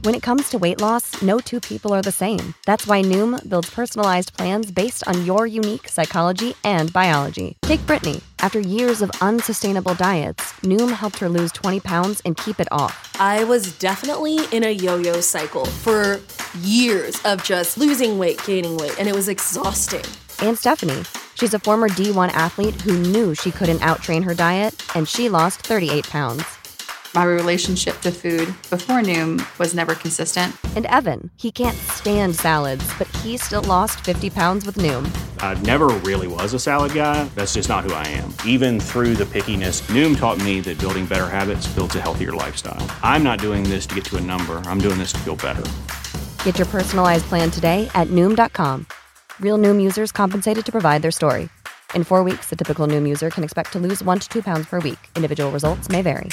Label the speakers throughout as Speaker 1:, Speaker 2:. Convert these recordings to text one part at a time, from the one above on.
Speaker 1: When it comes to weight loss, no two people are the same. That's why Noom builds personalized plans based on your unique psychology and biology. Take Brittany. After years of unsustainable diets, Noom helped her lose 20 pounds and keep it off.
Speaker 2: I was definitely in a yo-yo cycle for years of just losing weight, gaining weight, and it was exhausting.
Speaker 1: And Stephanie. She's a former D1 athlete who knew she couldn't out-train her diet, and she lost 38 pounds.
Speaker 3: My relationship to food before Noom was never consistent.
Speaker 1: And Evan, he can't stand salads, but he still lost 50 pounds with Noom.
Speaker 4: I never really was a salad guy. That's just not who I am. Even through the pickiness, Noom taught me that building better habits builds a healthier lifestyle. I'm not doing this to get to a number. I'm doing this to feel better.
Speaker 1: Get your personalized plan today at Noom.com. Real Noom users compensated to provide their story. In 4 weeks, the typical Noom user can expect to lose 1 to 2 pounds per week. Individual results may vary.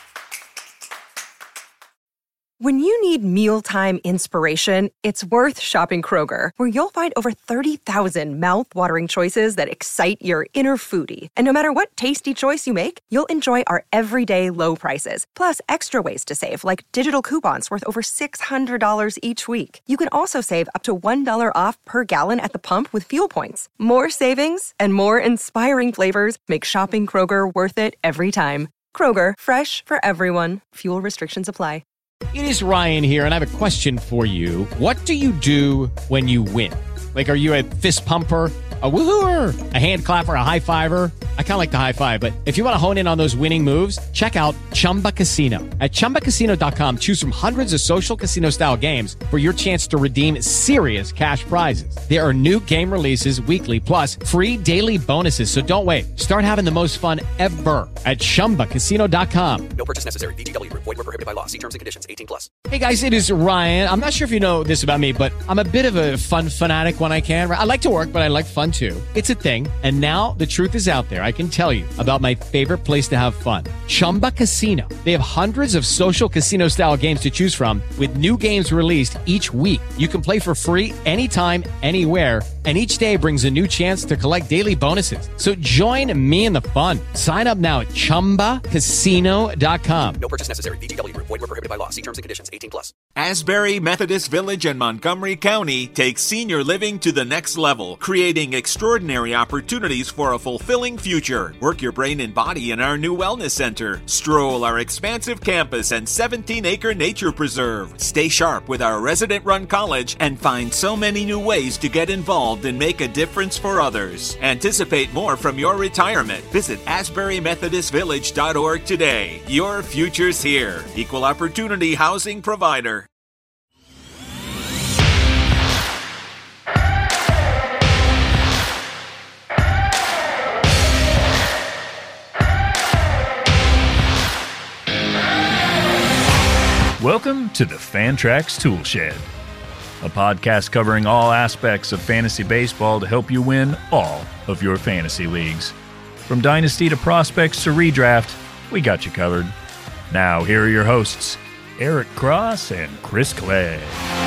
Speaker 5: When you need mealtime inspiration, it's worth shopping Kroger, where you'll find over 30,000 mouth-watering choices that excite your inner foodie. And no matter what tasty choice you make, you'll enjoy our everyday low prices, plus extra ways to save, like digital coupons worth over $600 each week. You can also save up to $1 off per gallon at the pump with fuel points. More savings and more inspiring flavors make shopping Kroger worth it every time. Kroger, fresh for everyone. Fuel restrictions apply.
Speaker 6: It is Ryan here, and I have a question for you. What do you do when you win? Like, are you a fist pumper, a woohooer, a hand clapper, a high fiver? I kind of like the high five, but if you want to hone in on those winning moves, check out Chumba Casino. At ChumbaCasino.com, choose from hundreds of social casino-style games for your chance to redeem serious cash prizes. There are new game releases weekly, plus free daily bonuses, so don't wait. Start having the most fun ever at ChumbaCasino.com.
Speaker 7: No purchase necessary. VGW. Void where prohibited by law. See terms and conditions. 18+.
Speaker 6: Hey guys, it is Ryan. I'm not sure if you know this about me, but I'm a bit of a fun fanatic when I can. I like to work, but I like fun too. It's a thing. And now the truth is out there. I can tell you about my favorite place to have fun. Chumba Casino. They have hundreds of social casino-style games to choose from with new games released each week. You can play for free anytime, anywhere, and each day brings a new chance to collect daily bonuses. So join me in the fun. Sign up now at ChumbaCasino.com.
Speaker 7: No purchase necessary. VGW. Void where prohibited by law. See terms and conditions. 18+.
Speaker 8: Asbury Methodist Village in Montgomery County takes senior living to the next level, creating extraordinary opportunities for a fulfilling future. Work your brain and body in our new wellness center. Stroll our expansive campus and 17-acre nature preserve. Stay sharp with our resident-run college and find so many new ways to get involved and make a difference for others. Anticipate more from your retirement. Visit AsburyMethodistVillage.org today. Your future's here. Equal opportunity housing provider.
Speaker 9: Welcome to the Fantrax Tool Shed, a podcast covering all aspects of fantasy baseball to help you win all of your fantasy leagues. From dynasty to prospects to redraft, we got you covered. Now, here are your hosts, Eric Cross and Chris Clay.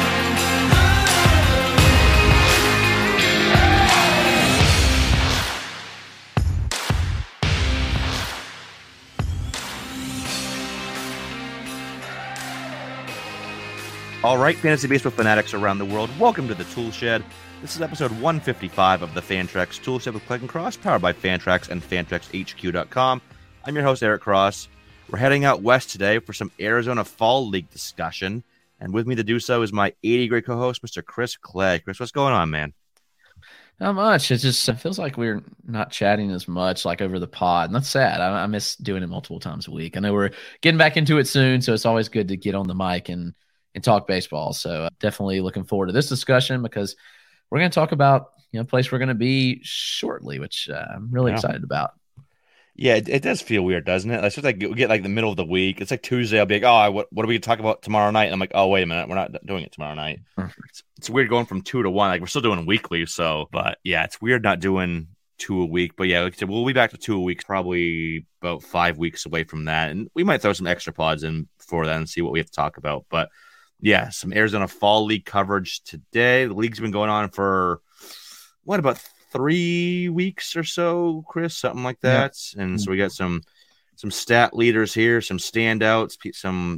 Speaker 10: All right, fantasy baseball fanatics around the world, welcome to the Tool Shed. This is episode 155 of the Fantrax Tool Shed with Clay and Cross, powered by Fantrax and FantraxHQ.com. I'm your host, Eric Cross. We're heading out west today for some Arizona Fall League discussion, and with me to do so is my 80-grade co-host, Mr. Chris Clay. Chris, what's going on, man?
Speaker 11: Not much. It feels like we're not chatting as much like over the pod, and that's sad. I miss doing it multiple times a week. I know we're getting back into it soon, so it's always good to get on the mic and talk baseball. So definitely looking forward to this discussion because we're going to talk about a place we're going to be shortly, which I'm really excited about.
Speaker 10: Yeah, it does feel weird, doesn't it? It's just like we get like the middle of the week. It's like Tuesday. I'll be like, oh, what are we going to talk about tomorrow night? And I'm like, oh, wait a minute. We're not doing it tomorrow night. It's weird going from 2 to 1. Like we're still doing weekly. So, but yeah, it's weird not doing 2 a week. But yeah, like I said, we'll be back to 2 a week, probably about 5 weeks away from that. And we might throw some extra pods in for that and see what we have to talk about. But yeah, some Arizona Fall League coverage today. The league's been going on for, about 3 weeks or so, Chris? Something like that. Yeah. And so we got some stat leaders here, some standouts, some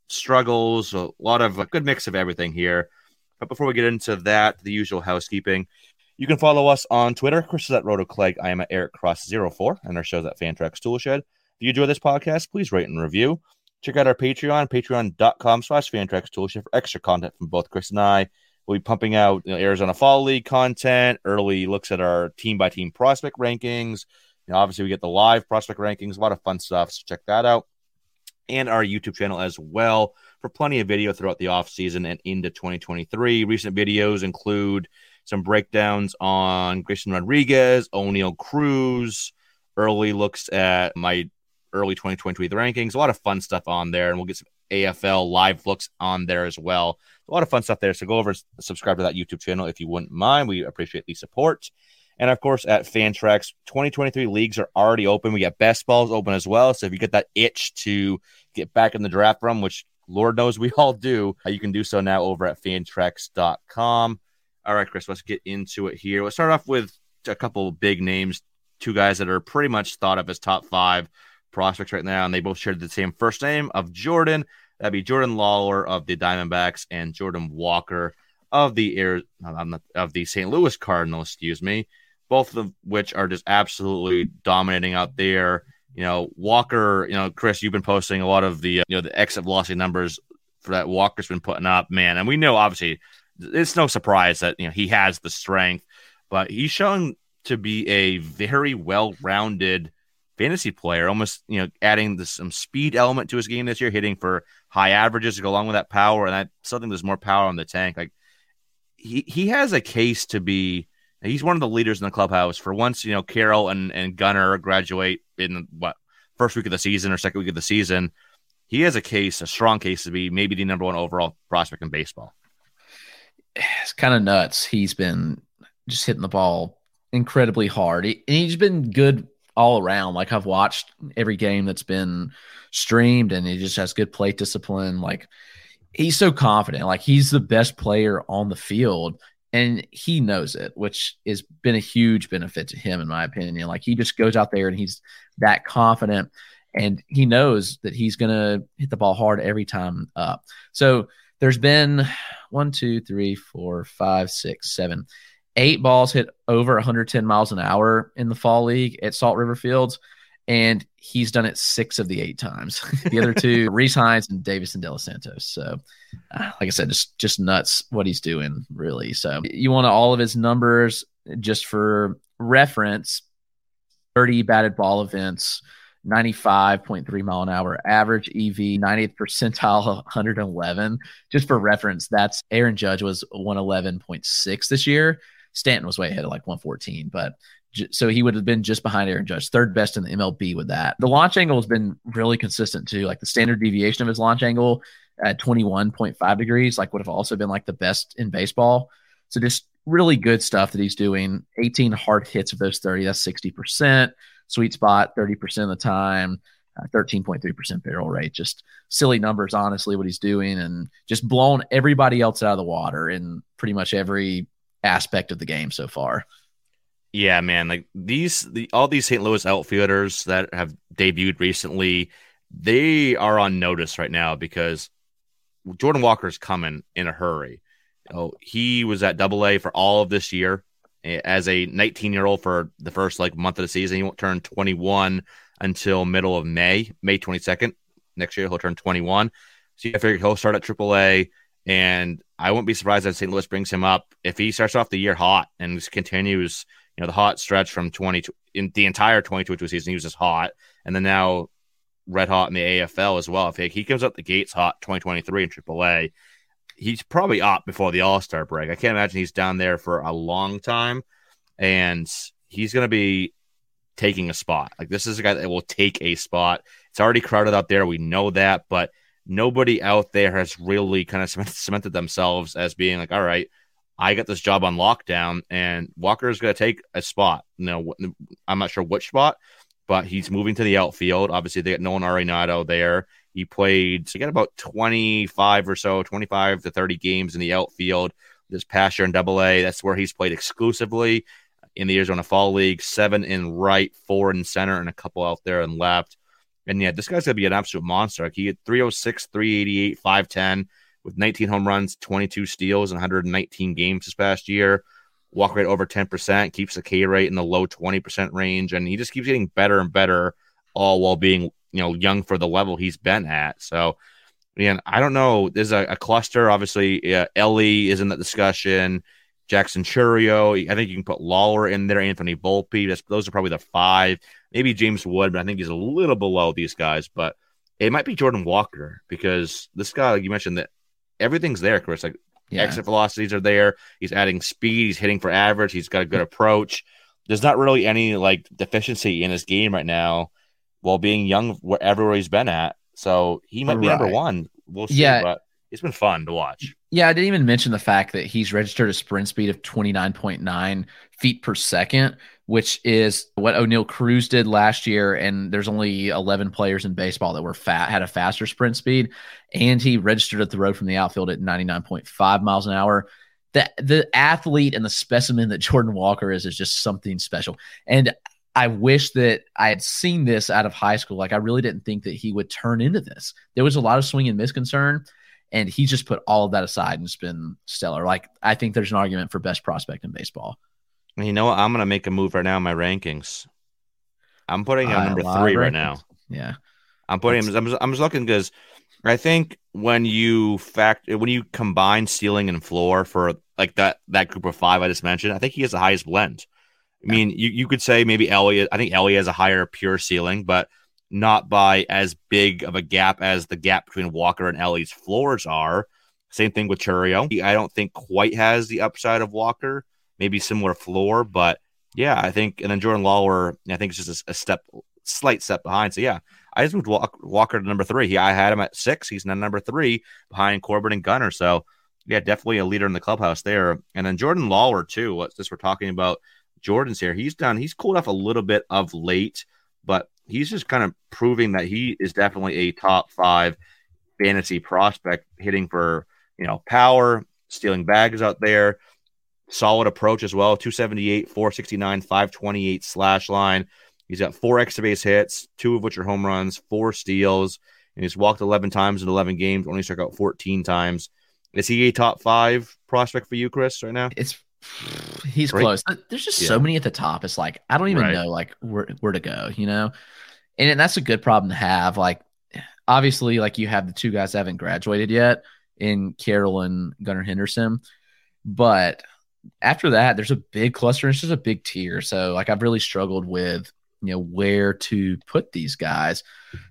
Speaker 10: struggles, a lot of a good mix of everything here. But before we get into that, the usual housekeeping. You can follow us on Twitter. Chris is at RotoClegg. I am at EricCross04, and our show's at Fantrax Toolshed. If you enjoy this podcast, please rate and review. Check out our Patreon, patreon.com/Fantrax Toolshed for extra content from both Chris and I. We'll be pumping out Arizona Fall League content, early looks at our team-by-team prospect rankings. Obviously, we get the live prospect rankings, a lot of fun stuff, so check that out. And our YouTube channel as well for plenty of video throughout the offseason and into 2023. Recent videos include some breakdowns on Grayson Rodriguez, O'Neal Cruz, early looks at my early 2023 rankings. A lot of fun stuff on there, and we'll get some AFL live looks on there as well. A lot of fun stuff there. So go over and subscribe to that YouTube channel if you wouldn't mind. We appreciate the support. And of course, at Fantrax, 2023 leagues are already open. We got best balls open as well. So if you get that itch to get back in the draft room, which Lord knows we all do, you can do so now over at Fantrax.com. All right, Chris, let's get into it here. Let's start off with a couple of big names, two guys that are pretty much thought of as top 5 prospects right now, and they both shared the same first name of Jordan. That'd be Jordan Lawler of the Diamondbacks and Jordan Walker of the St. Louis Cardinals, both of which are just absolutely dominating out there. Walker, Chris, you've been posting a lot of the exit velocity numbers for that Walker's been putting up, man. And we know, obviously, it's no surprise that, he has the strength, but he's shown to be a very well-rounded fantasy player, almost, adding some speed element to his game this year, hitting for high averages to go along with that power. And I still think there's more power on the tank. Like he has a case to be, he's one of the leaders in the clubhouse. For once, Carroll and Gunnar graduate in first week of the season or second week of the season. He has a strong case to be maybe the number 1 overall prospect in baseball.
Speaker 11: It's kind of nuts. He's been just hitting the ball incredibly hard. He's been good all around. Like, I've watched every game that's been streamed, and he just has good plate discipline. Like, he's so confident. Like, he's the best player on the field, and he knows it, which has been a huge benefit to him, in my opinion. Like, he just goes out there and he's that confident, and he knows that he's going to hit the ball hard every time up. So there's been 8 balls hit over 110 miles an hour in the fall league at Salt River Fields, and he's done it 6 of the 8 times. The other 2, Reese Hines and Davison De Los Santos. So, like I said, just nuts what he's doing, really. So you want all of his numbers just for reference: 30 batted ball events, 95.3 mile an hour average EV, 90th percentile, 111. Just for reference, that's Aaron Judge was 111.6 this year. Stanton was way ahead of like 114, but so he would have been just behind Aaron Judge, third best in the MLB with that. The launch angle has been really consistent too. Like, the standard deviation of his launch angle at 21.5 degrees, like, would have also been like the best in baseball. So just really good stuff that he's doing. 18 hard hits of those 30, that's 60%. Sweet spot 30% of the time, 13.3% barrel rate. Just silly numbers, honestly, what he's doing, and just blown everybody else out of the water in pretty much every aspect of the game so far.
Speaker 10: Yeah, man. Like, all these St. Louis outfielders that have debuted recently, they are on notice right now because Jordan Walker's coming in a hurry. He was at AA for all of this year as a 19-year-old for the first month of the season. He won't turn 21 until middle of May 22nd. Next year he'll turn 21. So I figured he'll start at AAA, and I wouldn't be surprised if St. Louis brings him up if he starts off the year hot and just continues, the hot stretch from in the entire 2022 season. He was just hot, and then now red hot in the AFL as well. If he comes up the gates hot 2023 in AAA, he's probably up before the All-Star break. I can't imagine he's down there for a long time, and he's going to be taking a spot. Like, this is a guy that will take a spot. It's already crowded out there. We know that, but nobody out there has really kind of cemented themselves as being like, all right, I got this job on lockdown, and Walker is going to take a spot. I'm not sure which spot, but he's moving to the outfield. Obviously, they got Nolan Arenado there. He got about 25 to 30 games in the outfield this past year in AA. That's where he's played exclusively in the Arizona Fall League. 7 in right, 4 in center, and a couple out there in left. And yeah, this guy's going to be an absolute monster. Like, he had 306, 388, 510 with 19 home runs, 22 steals, and 119 games this past year. Walk rate over 10%, keeps the K rate in the low 20% range, and he just keeps getting better and better, all while being, young for the level he's been at. So, again, I don't know. There's a cluster. Obviously, Ellie is in that discussion. Jackson Chourio. I think you can put Lawler in there. Anthony Volpe. Those are probably the 5. Maybe James Wood, but I think he's a little below these guys. But it might be Jordan Walker, because this guy, like you mentioned, that everything's there, Chris. Like, exit velocities are there. He's adding speed. He's hitting for average. He's got a good approach. There's not really any deficiency in his game right now, while being young wherever he's been at. So he might be number 1. We'll see. But it's been fun to watch.
Speaker 11: Yeah, I didn't even mention the fact that he's registered a sprint speed of 29.9 feet per second, which is what O'Neal Cruz did last year. And there's only 11 players in baseball that had a faster sprint speed. And he registered at the road from the outfield at 99.5 miles an hour. The athlete and the specimen that Jordan Walker is just something special. And I wish that I had seen this out of high school. Like, I really didn't think that he would turn into this. There was a lot of swing and miss concern, and he just put all of that aside and it's been stellar. Like, I think there's an argument for best prospect in baseball.
Speaker 10: You know what? I'm going to make a move right now in my rankings. I'm putting him number 3 right now.
Speaker 11: Yeah.
Speaker 10: I'm putting him. I'm just looking, because I think when you combine ceiling and floor for like that group of 5 I just mentioned, I think he has the highest blend. I mean, you could say maybe Elliott. I think Elliott has a higher pure ceiling, but not by as big of a gap as the gap between Walker and Ellie's floors are. Same thing with Chourio. I don't think quite has the upside of Walker. Maybe similar floor, but yeah, I think. And then Jordan Lawler, I think it's just a slight step behind. So yeah, I just moved Walker to number 3. I had him at 6. He's now number 3 behind Corbin and Gunnar. So yeah, definitely a leader in the clubhouse there. And then Jordan Lawler too. We're talking about Jordan's here. He's cooled off a little bit of late, but he's just kind of proving that he is definitely a top 5 fantasy prospect, hitting for, power, stealing bags out there. Solid approach as well. 278, 469, 528 slash line. He's got 4 extra base hits, 2 of which are home runs, 4 steals, and he's walked 11 times in 11 games, only struck out 14 times. Is he a top 5 prospect for you, Chris, right now?
Speaker 11: He's close. There's just so many at the top. It's like, I don't even know like where to go, and that's a good problem to have. Like, obviously, like, you have the 2 guys that haven't graduated yet in Carroll and Gunnar Henderson, but after that, there's a big cluster. It's just a big tier. So, like, I've really struggled with, where to put these guys.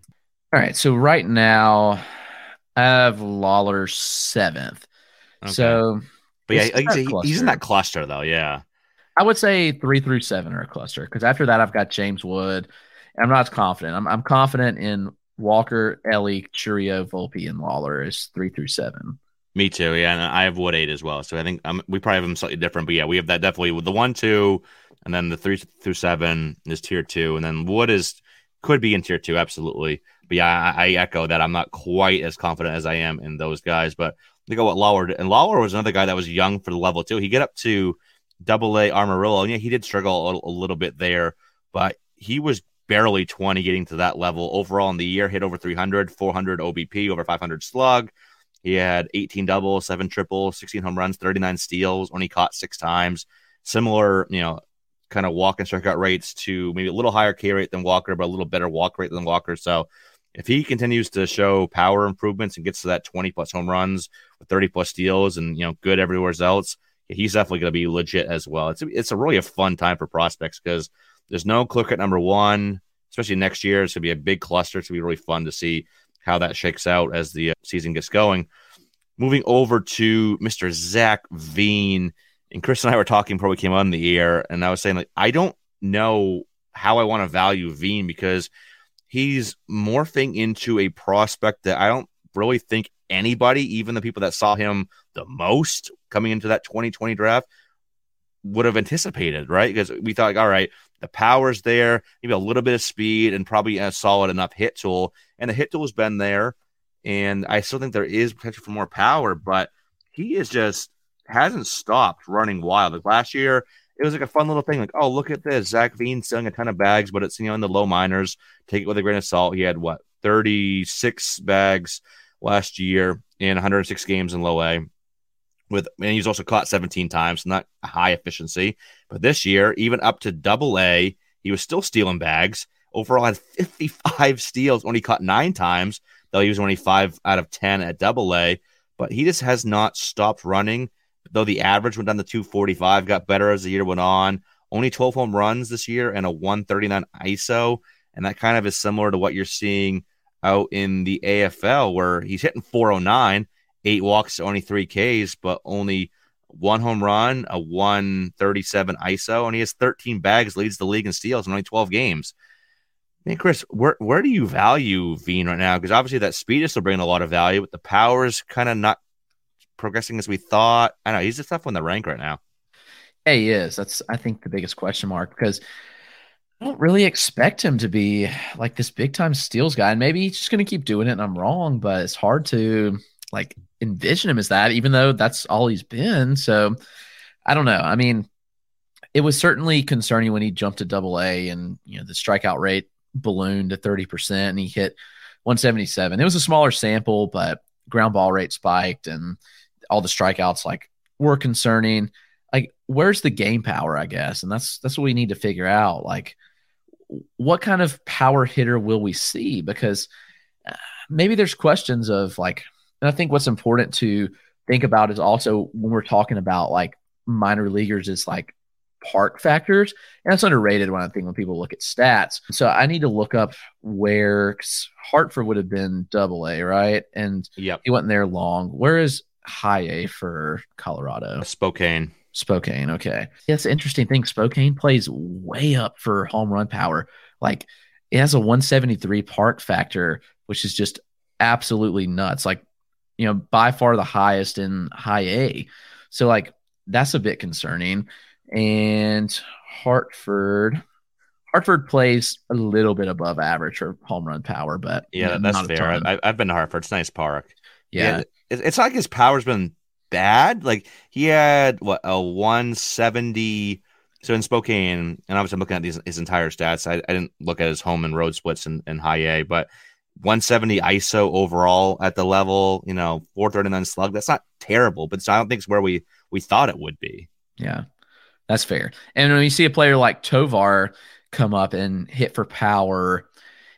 Speaker 11: All right. So right now I have Lawler 7th. Okay. So,
Speaker 10: but yeah, he's in that cluster though. Yeah.
Speaker 11: I would say 3 through 7 are a cluster, because after that, I've got James Wood. And I'm not as confident. I'm confident in Walker, Ellie, Chourio, Volpe, and Lawler is 3 through 7.
Speaker 10: Me too, yeah, and I have Wood 8 as well. So I think we probably have them slightly different, but yeah, we have that definitely with the 1, 2, and then the 3 through 7 is tier 2, and then Wood could be in tier 2, absolutely. But yeah, I echo that. I'm not quite as confident as I am in those guys, but think of what Lawler did. And Lawler was another guy that was young for the level too. He get up to AA Amarillo, and yeah, he did struggle a little bit there, but he was barely 20 getting to that level overall in the year. Hit over 300, 400 OBP, over 500 slug. He had 18 doubles, 7 triples, 16 home runs, 39 steals, only caught 6 times. Similar, kind of walk and strikeout rates to maybe a little higher K rate than Walker, but a little better walk rate than Walker. So if he continues to show power improvements and gets to that 20-plus home runs with 30-plus steals and, good everywhere else, he's definitely going to be legit as well. It's really a fun time for prospects because there's no clear-cut number 1, especially next year. It's going to be a big cluster. It's going to be really fun to see how that shakes out as the season gets going. Moving over to Mr. Zach Veen, and Chris and I were talking before we came on the air, and I was saying, like, I don't know how I want to value Veen because he's morphing into a prospect that I don't really think anybody, even the people that saw him the most coming into that 2020 draft, would have anticipated, right? Because we thought, like, all right, the power's there, maybe a little bit of speed, and probably a solid enough hit tool. And the hit tool has been there, and I still think there is potential for more power, but he is just hasn't stopped running wild. Like last year, it was like a fun little thing. Like, oh, look at this. Zach Veen selling a ton of bags, but it's, in the low minors. Take it with a grain of salt. He had 36 bags last year in 106 games in low A. And he's also caught 17 times, not a high efficiency. But this year, even up to double A, he was still stealing bags. Overall, had 55 steals, only caught 9 times, though he was only 5 out of 10 at double A. But he just has not stopped running, though the average went down to 245, got better as the year went on. Only 12 home runs this year and a 139 ISO. And that kind of is similar to what you're seeing out in the AFL, where he's hitting 409, 8 walks, only 3 Ks, but only 1 home run, a 137 ISO, and he has 13 bags, leads the league in steals in only 12 games. Man, Chris, where do you value Veen right now? Because obviously that speed is still bringing a lot of value, but the power is kind of not progressing as we thought. I know he's a tough one to rank right now.
Speaker 11: Yeah, he is. That's, I think, the biggest question mark, because I don't really expect him to be like this big time steals guy. And maybe he's just going to keep doing it and I'm wrong, but it's hard to envision him as that, even though that's all he's been. So I don't know. I mean, it was certainly concerning when he jumped to double A and, the strikeout rate ballooned to 30% and he hit 177. It was a smaller sample, but ground ball rate spiked and all the strikeouts were concerning. Where's the game power, I guess? And that's what we need to figure out. What kind of power hitter will we see? Because maybe there's questions of and I think what's important to think about is also when we're talking about minor leaguers is park factors. And that's underrated when people look at stats. So I need to look up where Hartford would have been double A, right? And
Speaker 10: yep.
Speaker 11: He wasn't there long. Where is high A for Colorado?
Speaker 10: Spokane.
Speaker 11: Okay. That's an interesting thing. Spokane plays way up for home run power. It has a 173 park factor, which is just absolutely nuts. By far the highest in high A. So that's a bit concerning. And Hartford plays a little bit above average for home run power, but
Speaker 10: yeah, that's fair. I've been to Hartford. It's a nice park.
Speaker 11: Yeah.
Speaker 10: It's not like his power's been bad. He had a 170. So in Spokane, and obviously I'm looking at his entire stats. I didn't look at his home and road splits in high A, but 170 ISO overall at the level, 439 slug. That's not terrible, but I don't think it's where we thought it would be.
Speaker 11: Yeah, that's fair. And when you see a player like Tovar come up and hit for power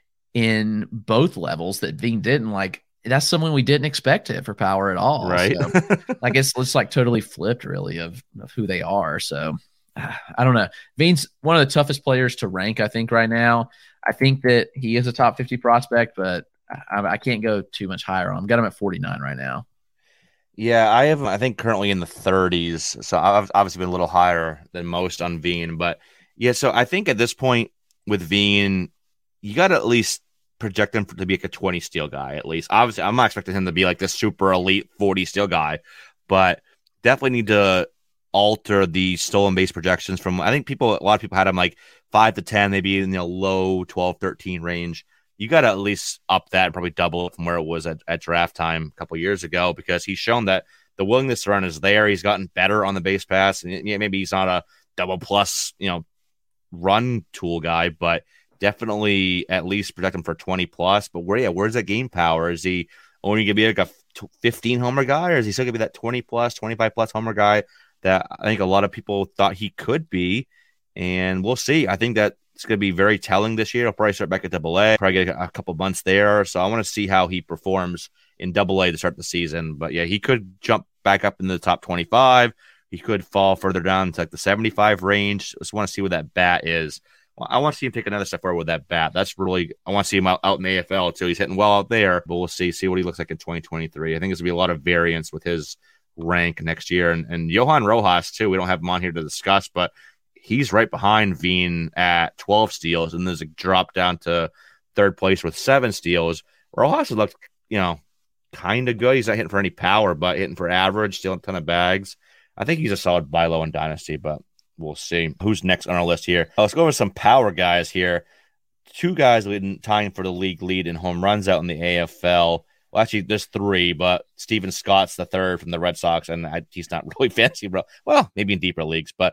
Speaker 11: in both levels that Veen didn't, that's someone we didn't expect to hit for power at all.
Speaker 10: Right.
Speaker 11: So, it's totally flipped really of who they are. So I don't know. Veen's one of the toughest players to rank, I think, right now. I think that he is a top 50 prospect, but I can't go too much higher on him. Got him at 49 right now.
Speaker 10: Yeah, I have, I think, currently in the 30s. So I've obviously been a little higher than most on Veen. But yeah, so I think at this point with Veen, you got to at least project him to be a 20 steal guy, at least. Obviously, I'm not expecting him to be this super elite 40 steal guy, but definitely need to alter the stolen base projections from, I think a lot of people had him 5 to 10, maybe in the low 12, 13 range. You got to at least up that and probably double it from where it was at draft time a couple of years ago, because he's shown that the willingness to run is there. He's gotten better on the base pass. And maybe he's not a double plus, run tool guy, but definitely at least project him for 20 plus. But where's that game power? Is he only going to be a 15 homer guy, or is he still going to be that 20 plus, 25 plus homer guy that I think a lot of people thought he could be? And we'll see. I think that it's going to be very telling this year. He'll probably start back at AA, probably get a couple months there. So I want to see how he performs in AA to start the season. But yeah, he could jump back up in the top 25. He could fall further down to the 75 range. Just want to see what that bat is. Well, I want to see him take another step forward with that bat. That's really, I want to see him out in the AFL too. He's hitting well out there, but we'll see what he looks like in 2023. I think there's going to be a lot of variance with his rank next year. And Johan Rojas too. We don't have him on here to discuss, but he's right behind Veen at 12 steals, and there's a drop down to third place with 7 steals. Rojas has looked, kind of good. He's not hitting for any power, but hitting for average, stealing a ton of bags. I think he's a solid buy low in Dynasty, but we'll see. Who's next on our list here? Let's go over some power guys here. 2 guys tying for the league lead in home runs out in the AFL. Well, actually, there's 3, but Steven Scott's the third from the Red Sox, and he's not really fancy, bro. Well, maybe in deeper leagues, but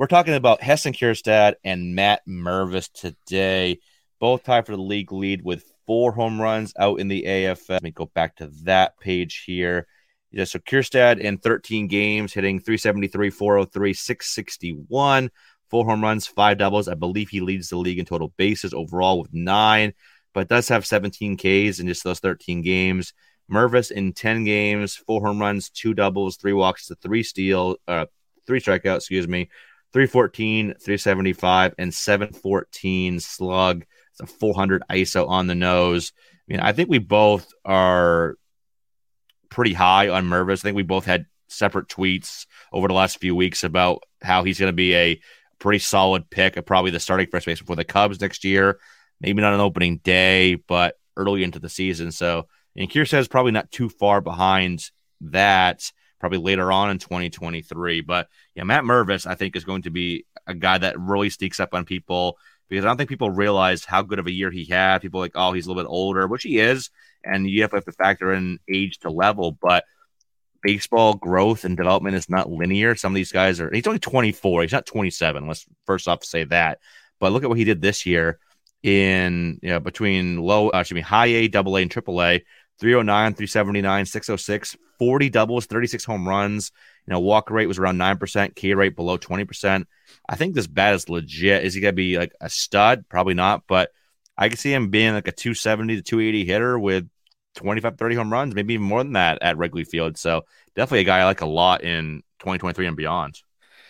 Speaker 10: we're talking about Heston Kjerstad and Matt Mervis today. Both tied for the league lead with 4 home runs out in the AFL. Let me go back to that page here. Yeah, so Kjerstad in 13 games, hitting 373, 403, 661, 4 home runs, 5 doubles. I believe he leads the league in total bases overall with 9, but does have 17 Ks in just those 13 games. Mervis in 10 games, 4 home runs, 2 doubles, 3 walks to 3 strikeouts, 314, 375, and 714 slug. It's a 400 ISO on the nose. I mean, I think we both are pretty high on Mervis. I think we both had separate tweets over the last few weeks about how he's going to be a pretty solid pick of probably the starting first baseman for the Cubs next year. Maybe not on opening day, but early into the season. So, and Kjerstad is probably not too far behind that, probably later on in 2023. But yeah, Matt Mervis, I think, is going to be a guy that really sneaks up on people, because I don't think people realize how good of a year he had. People are like, oh, he's a little bit older, which he is, and you have to factor in age to level, but baseball growth and development is not linear. Some of these guys he's only 24. He's not 27. Let's first off say that. But look at what he did this year in, between high A, double A, and triple A. 309, 379, 606, 40 doubles, 36 home runs. Walk rate was around 9%, K rate below 20%. I think this bat is legit. Is he going to be like a stud? Probably not, but I can see him being like a 270 to 280 hitter with 25, 30 home runs, maybe even more than that at Wrigley Field. So definitely a guy I like a lot in 2023 and beyond.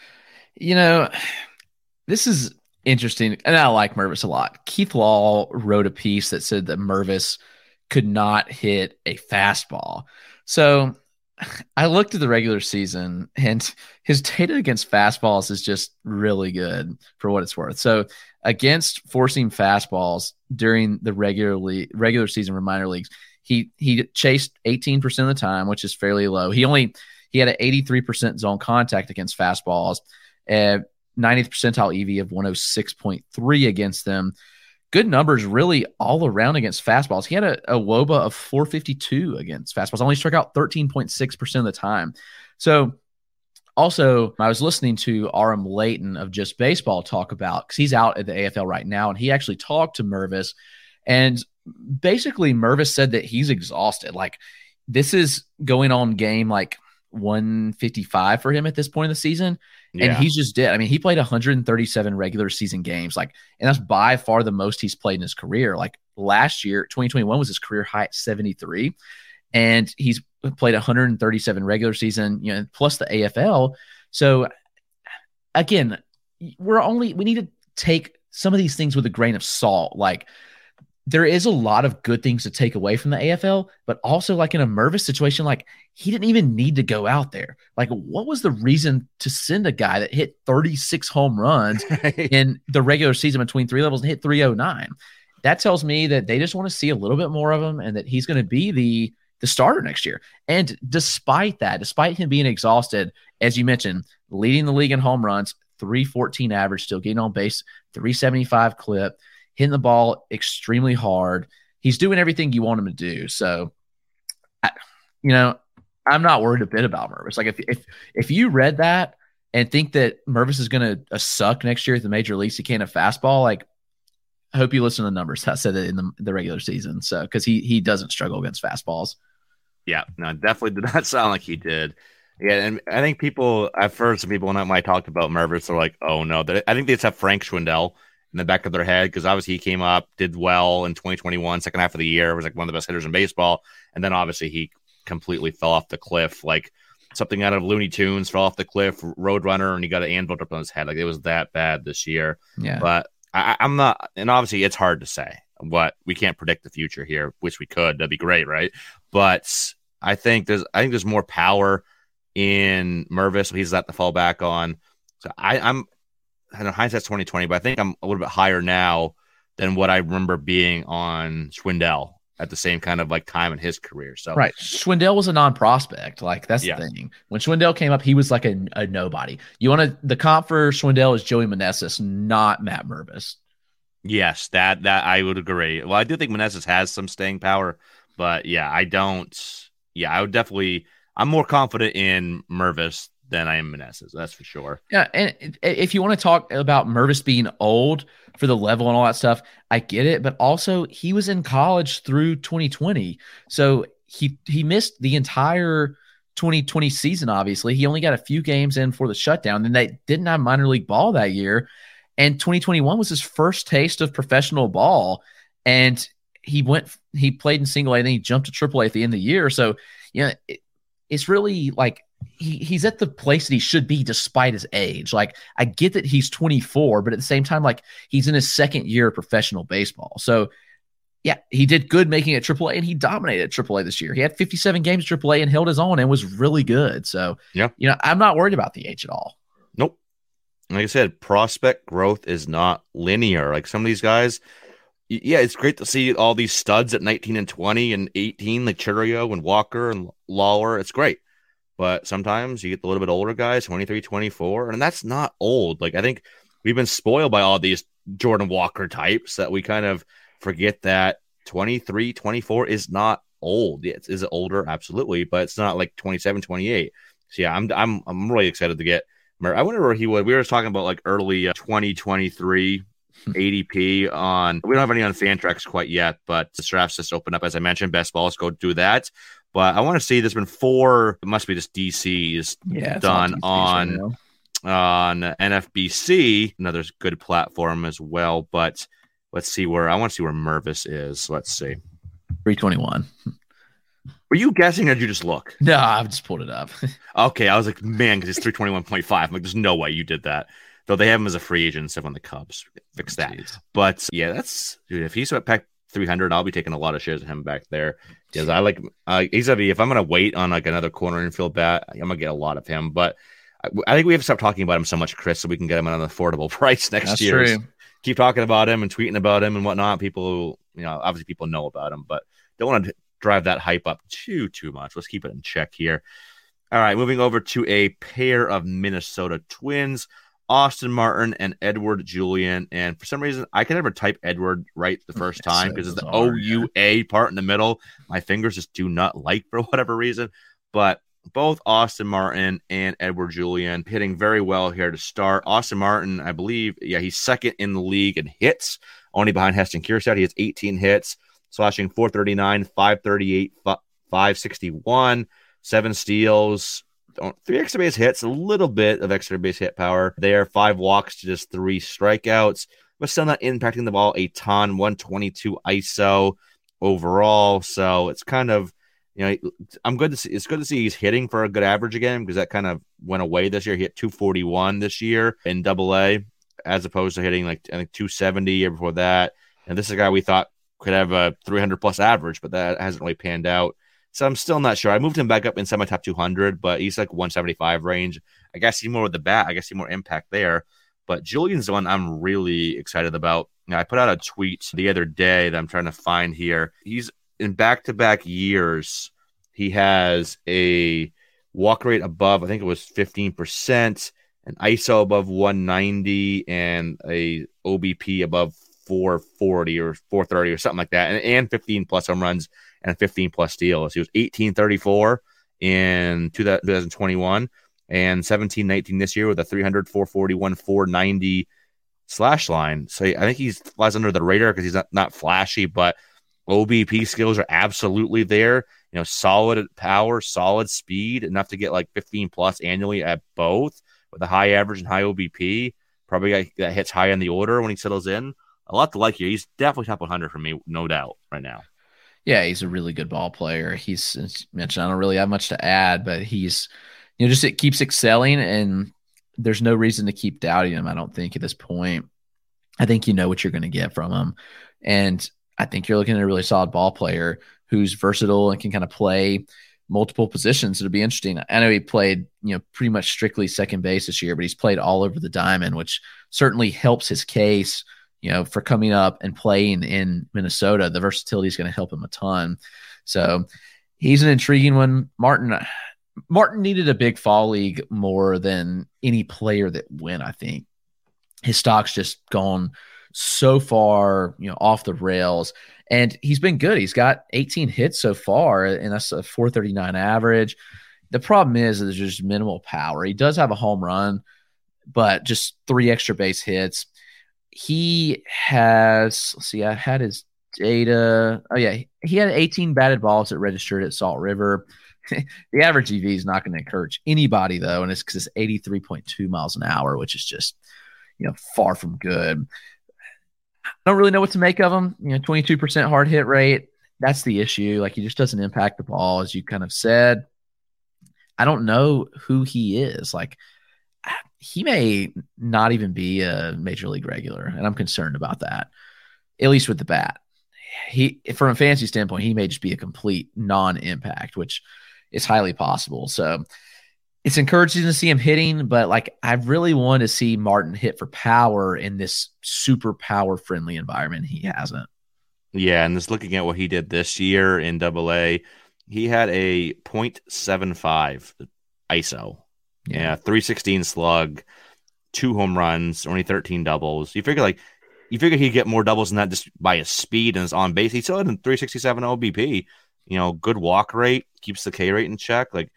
Speaker 11: This is interesting, and I like Mervis a lot. Keith Law wrote a piece that said that Mervis could not hit a fastball. So I looked at the regular season, and his data against fastballs is just really good for what it's worth. So against forcing fastballs during the regular season for minor leagues, he chased 18% of the time, which is fairly low. He had an 83% zone contact against fastballs, 90th percentile EV of 106.3 against them. Good numbers really all around against fastballs. He had a WOBA of 452 against fastballs, only struck out 13.6% of the time. So also, I was listening to Aram Layton of Just Baseball talk about, because he's out at the AFL right now, and he actually talked to Mervis, and basically Mervis said that he's exhausted. Like, this is going on game like 155 for him at this point in the season. Yeah. And he's just dead. I mean, he played 137 regular season games, and that's by far the most he's played in his career. Like, last year, 2021 was his career high at 73, and he's played 137 regular season, plus the AFL. So again, we need to take some of these things with a grain of salt. Like, there is a lot of good things to take away from the AFL, but also, like, in a Mervis situation, like, he didn't even need to go out there. Like, what was the reason to send a guy that hit 36 home runs in the regular season between 3 levels and hit 309? That tells me that they just want to see a little bit more of him, and that he's going to be the starter next year. And despite him being exhausted, as you mentioned, leading the league in home runs, 314 average, still getting on base, 375 clip, hitting the ball extremely hard. He's doing everything you want him to do. So, I'm not worried a bit about Mervis. Like, if you read that and think that Mervis is going to suck next year at the major leagues, he can't have fastball, like, I hope you listen to the numbers. I said it in the regular season. So, because he doesn't struggle against fastballs. Yeah,
Speaker 10: no, definitely did not sound like he did. Yeah, and I think I've heard some people when I talked about Mervis, they're like, oh no, I think they just have Frank Schwindel in the back of their head, because obviously he came up, did well in 2021, second half of the year, was like one of the best hitters in baseball, and then obviously he completely fell off the cliff, like something out of Looney Tunes fell off the cliff, Roadrunner, and he got an anvil up on his head. Like, it was that bad this year. Yeah, but I'm not, and obviously it's hard to say. We can't predict the future here, which we could. That'd be great, right? But I think there's more power in Mervis. He's got to fall back on. So I know hindsight's 2020, but I think I'm a little bit higher now than what I remember being on Schwindel at the same kind of like time in his career. So
Speaker 11: right, Schwindel was a non-prospect. Like, that's the thing. When Schwindel came up, he was like a nobody. The comp for Schwindel is Joey Meneses, not Matt Mervis.
Speaker 10: Yes, that I would agree. Well, I do think Meneses has some staying power, but yeah, I don't. Yeah, I would definitely. I'm more confident in Mervis than I am Meneses. That's for sure.
Speaker 11: Yeah, and if you want to talk about Mervis being old for the level and all that stuff, I get it. But also, he was in college through 2020, so he missed the entire 2020 season. Obviously, he only got a few games in for the shutdown, and they didn't have minor league ball that year. And 2021 was his first taste of professional ball, and he played in single A, and then he jumped to triple A at the end of the year. So, it's really like he's at the place that he should be despite his age. Like, I get that he's 24, but at the same time, like, he's in his second year of professional baseball. So, yeah, he did good making it AAA, and he dominated AAA this year. He had 57 games at AAA and held his own and was really good. So, I'm not worried about the age at all.
Speaker 10: Nope. Like I said, prospect growth is not linear. Like some of these guys, it's great to see all these studs at 19 and 20 and 18, like Chourio and Walker and Lawler. It's great. But sometimes you get the little bit older guys, 23, 24, and that's not old. Like, I think we've been spoiled by all these Jordan Walker types that we kind of forget that 23, 24 is not old. Is it older? Absolutely. But it's not like 27, 28. So yeah, I'm really excited to get I wonder where he would. We were talking about like early 2023 ADP on. We don't have any on Fantrax quite yet, but the drafts just opened up, as I mentioned. Best balls, go do that. But I want to see. There's been 4. It must be just DCs done on NFBC. Another good platform as well. But let's see where I want to see where Mervis is. Let's see.
Speaker 11: 321.
Speaker 10: Were you guessing or did you just look?
Speaker 11: No, I've just pulled it up.
Speaker 10: Okay, I was like, man, because it's 321.5. I'm like, there's no way you did that. Though they have him as a free agent and stuff on the Cubs. Fix that. Jeez. But yeah, dude, if he's at pack 300, I'll be taking a lot of shares of him back there. Because I like, if I'm going to wait on like another corner infield bat, I'm going to get a lot of him. But I think we have to stop talking about him so much, Chris, so we can get him at an affordable price next year.
Speaker 11: True.
Speaker 10: Keep talking about him and tweeting about him and whatnot. People, obviously people know about him, but don't want to drive that hype up too much. Let's keep it in check here. All right, moving over to a pair of Minnesota Twins, Austin Martin and Edouard Julien. And for some reason, I can never type Edward right the first time because it's the OUA part in the middle. My fingers just do not like for whatever reason. But both Austin Martin and Edouard Julien hitting very well here to start. Austin Martin, I believe, he's second in the league in hits, only behind Heston Kjerstad. He has 18 hits. Slashing 439, 538, 561, 7 steals, 3 extra base hits, a little bit of extra base hit power there, 5 walks to just 3 strikeouts, but still not impacting the ball a ton, 122 ISO overall. So it's kind of, it's good to see he's hitting for a good average again because that kind of went away this year. He hit 241 this year in AA as opposed to hitting like, I think 270 year before that. And this is a guy we thought could have a 300 plus average, but that hasn't really panned out. So I'm still not sure. I moved him back up inside my top 200, but he's like 175 range. I guess he's more with the bat. I guess he's more impact there. But Julian's the one I'm really excited about. I put out a tweet the other day that I'm trying to find here. He's in back-to-back years. He has a walk rate above, I think it was 15%, an ISO above 190, and a OBP above 440 or 430 or something like that, and 15 plus home runs and 15 plus steals. He was 1834 in 2021 and 1719 this year with a 300, 441, 490 slash line. So I think he flies under the radar because he's not flashy, but OBP skills are absolutely there. Solid power, solid speed, enough to get like 15 plus annually at both with a high average and high OBP. Probably that hits high in the order when he settles in. A lot to like here. He's definitely top 100 for me, no doubt, right now.
Speaker 11: Yeah, he's a really good ball player. He's, as mentioned, I don't really have much to add, but he's, it keeps excelling, and there's no reason to keep doubting him, I don't think, at this point. I think you know what you're going to get from him. And I think you're looking at a really solid ball player who's versatile and can kind of play multiple positions. It'll be interesting. I know he played, pretty much strictly second base this year, but he's played all over the diamond, which certainly helps his case for coming up and playing in Minnesota. The versatility is going to help him a ton. So he's an intriguing one. Martin needed a big fall league more than any player that went, I think. His stock's just gone so far, off the rails. And he's been good. He's got 18 hits so far, and that's a 439 average. The problem is that there's just minimal power. He does have a home run, but just 3 extra base hits. He has, let's see, I had his data. Oh, yeah. He had 18 batted balls that registered at Salt River. The average EV is not going to encourage anybody, though, and it's because it's 83.2 miles an hour, which is just, far from good. I don't really know what to make of him. 22% hard hit rate. That's the issue. Like, he just doesn't impact the ball, as you kind of said. I don't know who he is. Like, he may not even be a major league regular, and I'm concerned about that, at least with the bat. From a fantasy standpoint, he may just be a complete non-impact, which is highly possible. So it's encouraging to see him hitting, but like, I really want to see Martin hit for power in this super power friendly environment. He hasn't.
Speaker 10: Yeah. And just looking at what he did this year in AA, he had a .75 ISO. Yeah. 316 slug, 2 home runs, only 13 doubles. You figure he'd get more doubles than that just by his speed and his on base. He still had a 367 OBP, good walk rate, keeps the K rate in check. Like,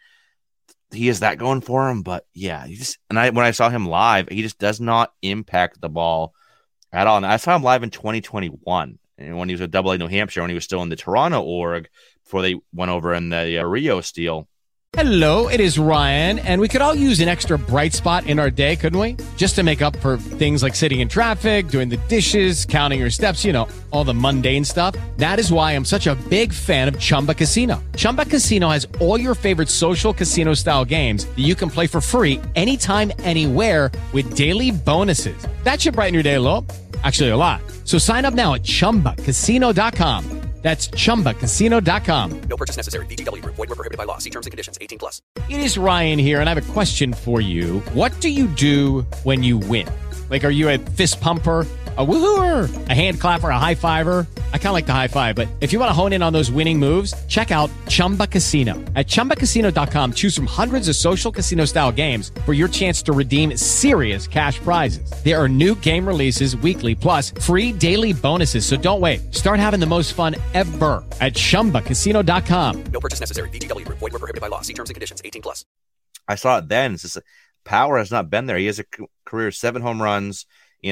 Speaker 10: he has that going for him, but yeah, when I saw him live, he just does not impact the ball at all. And I saw him live in 2021, and when he was at AA New Hampshire, when he was still in the Toronto org before they went over in the Rio Steel.
Speaker 6: Hello, it is Ryan, and we could all use an extra bright spot in our day, couldn't we? Just to make up for things like sitting in traffic, doing the dishes, counting your steps, all the mundane stuff. That is why I'm such a big fan of Chumba Casino. Chumba Casino has all your favorite social casino-style games that you can play for free anytime, anywhere with daily bonuses. That should brighten your day a little. Actually, a lot. So sign up now at ChumbaCasino.com. That's ChumbaCasino.com.
Speaker 7: No purchase necessary. VGW Group. Void where prohibited by law. See terms and conditions. 18+.
Speaker 6: It is Ryan here, and I have a question for you. What do you do when you win? Like, are you a fist pumper, a woohooer, a hand clapper, a high fiver? I kind of like the high five, but if you want to hone in on those winning moves, check out Chumba Casino. At ChumbaCasino.com, choose from hundreds of social casino-style games for your chance to redeem serious cash prizes. There are new game releases weekly, plus free daily bonuses, so don't wait. Start having the most fun ever at ChumbaCasino.com.
Speaker 7: No purchase necessary. VGW Group. Void where prohibited by law. See terms and conditions. 18+.
Speaker 10: I saw it then. It's just power has not been there. He has a career 7 home runs in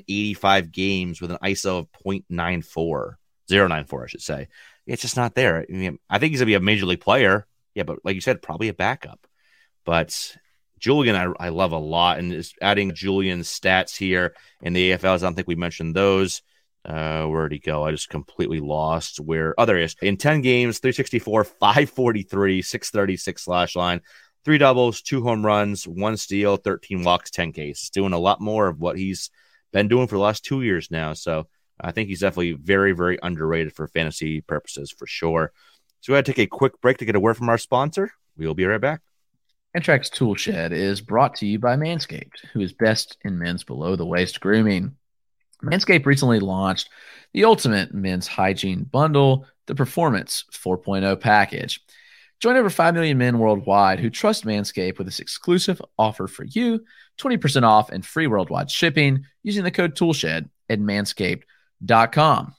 Speaker 10: 185 games with an ISO of .94, I should say. It's just not there. I mean, I think he's going to be a major league player. Yeah, but like you said, probably a backup. But Julian, I love a lot. And just adding Julian's stats here in the AFLs, I don't think we mentioned those. Where'd he go? I just completely lost where. Oh, there he is. In 10 games, 364, 543, 636 slash line. 3 doubles, 2 home runs, 1 steal, 13 walks, 10 Ks. He's doing a lot more of what he's been doing for the last 2 years now. So I think he's definitely very, very underrated for fantasy purposes for sure. So we're going to take a quick break to get a word from our sponsor. We'll be right back.
Speaker 11: Antrax Tool Shed is brought to you by Manscaped, who is best in men's below-the-waist grooming. Manscaped recently launched the ultimate men's hygiene bundle, the Performance 4.0 package. Join over 5 million men worldwide who trust Manscaped with this exclusive offer for you, 20% off and free worldwide shipping using the code TOOLSHED at manscaped.com.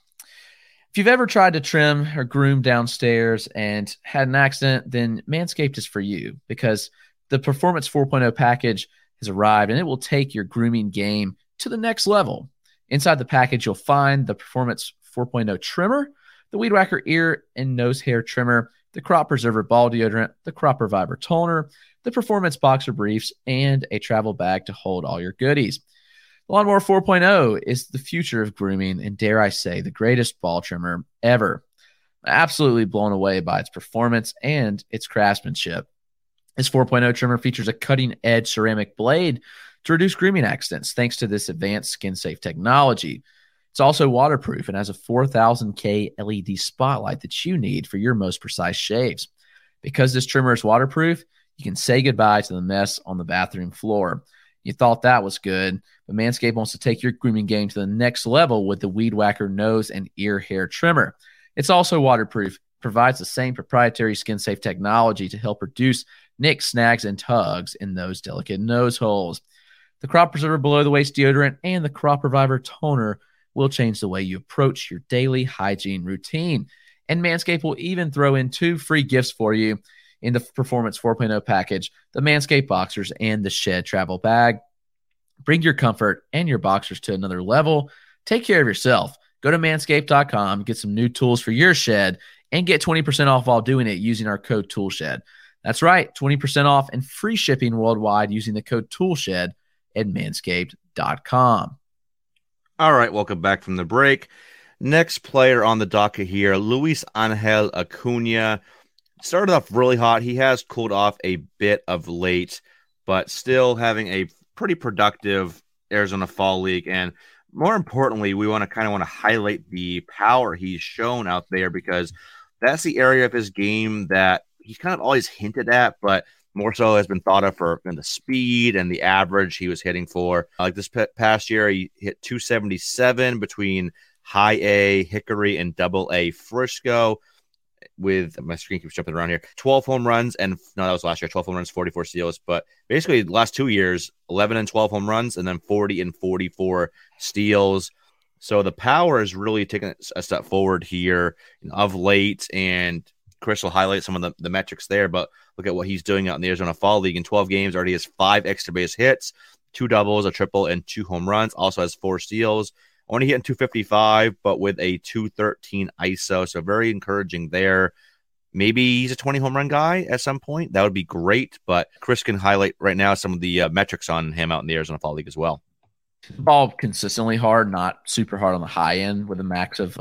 Speaker 11: If you've ever tried to trim or groom downstairs and had an accident, then Manscaped is for you because the Performance 4.0 package has arrived and it will take your grooming game to the next level. Inside the package, you'll find the Performance 4.0 trimmer, the Weed Whacker ear and nose hair trimmer, the Crop Preserver ball deodorant, the Crop Reviver toner, the Performance boxer briefs, and a travel bag to hold all your goodies. The Lawnmower 4.0 is the future of grooming and, dare I say, the greatest ball trimmer ever. I'm absolutely blown away by its performance and its craftsmanship. This 4.0 trimmer features a cutting-edge ceramic blade to reduce grooming accidents thanks to this advanced skin-safe technology. It's also waterproof and has a 4000K LED spotlight that you need for your most precise shaves. Because this trimmer is waterproof, you can say goodbye to the mess on the bathroom floor. You thought that was good, but Manscaped wants to take your grooming game to the next level with the Weed Whacker nose and ear hair trimmer. It's also waterproof, provides the same proprietary skin-safe technology to help reduce nicks, snags, and tugs in those delicate nose holes. The Crop Preserver below-the-waist deodorant and the Crop Reviver toner will change the way you approach your daily hygiene routine. And Manscaped will even throw in 2 free gifts for you in the Performance 4.0 package, the Manscaped Boxers, and the Shed Travel Bag. Bring your comfort and your boxers to another level. Take care of yourself. Go to manscaped.com, get some new tools for your shed, and get 20% off while doing it using our code TOOLSHED. That's right, 20% off and free shipping worldwide using the code TOOLSHED at manscaped.com.
Speaker 10: All right, welcome back from the break. Next player on the docket here, Luis Angel Acuna. Started off really hot. He has cooled off a bit of late, but still having a pretty productive Arizona Fall League. And more importantly, we want to highlight the power he's shown out there, because that's the area of his game that he's kind of always hinted at, but more so has been thought of for the speed and the average he was hitting for. Like this past year, he hit 277 between high A Hickory and double A Frisco. With my screen keeps jumping around here, 12 home runs, and no, that was last year, 12 home runs, 44 steals. But basically, the last 2 years, 11 and 12 home runs, and then 40 and 44 steals. So the power is really taking a step forward here of late, and Chris will highlight some of the metrics there. But look at what he's doing out in the Arizona Fall League. In 12 games, already has 5 extra base hits, 2 doubles, a triple, and 2 home runs. Also has 4 steals. Only hitting 255, but with a 213 ISO. So very encouraging there. Maybe he's a 20 home run guy at some point. That would be great. But Chris can highlight right now some of the metrics on him out in the Arizona Fall League as well.
Speaker 11: Ball consistently hard, not super hard on the high end, with a max of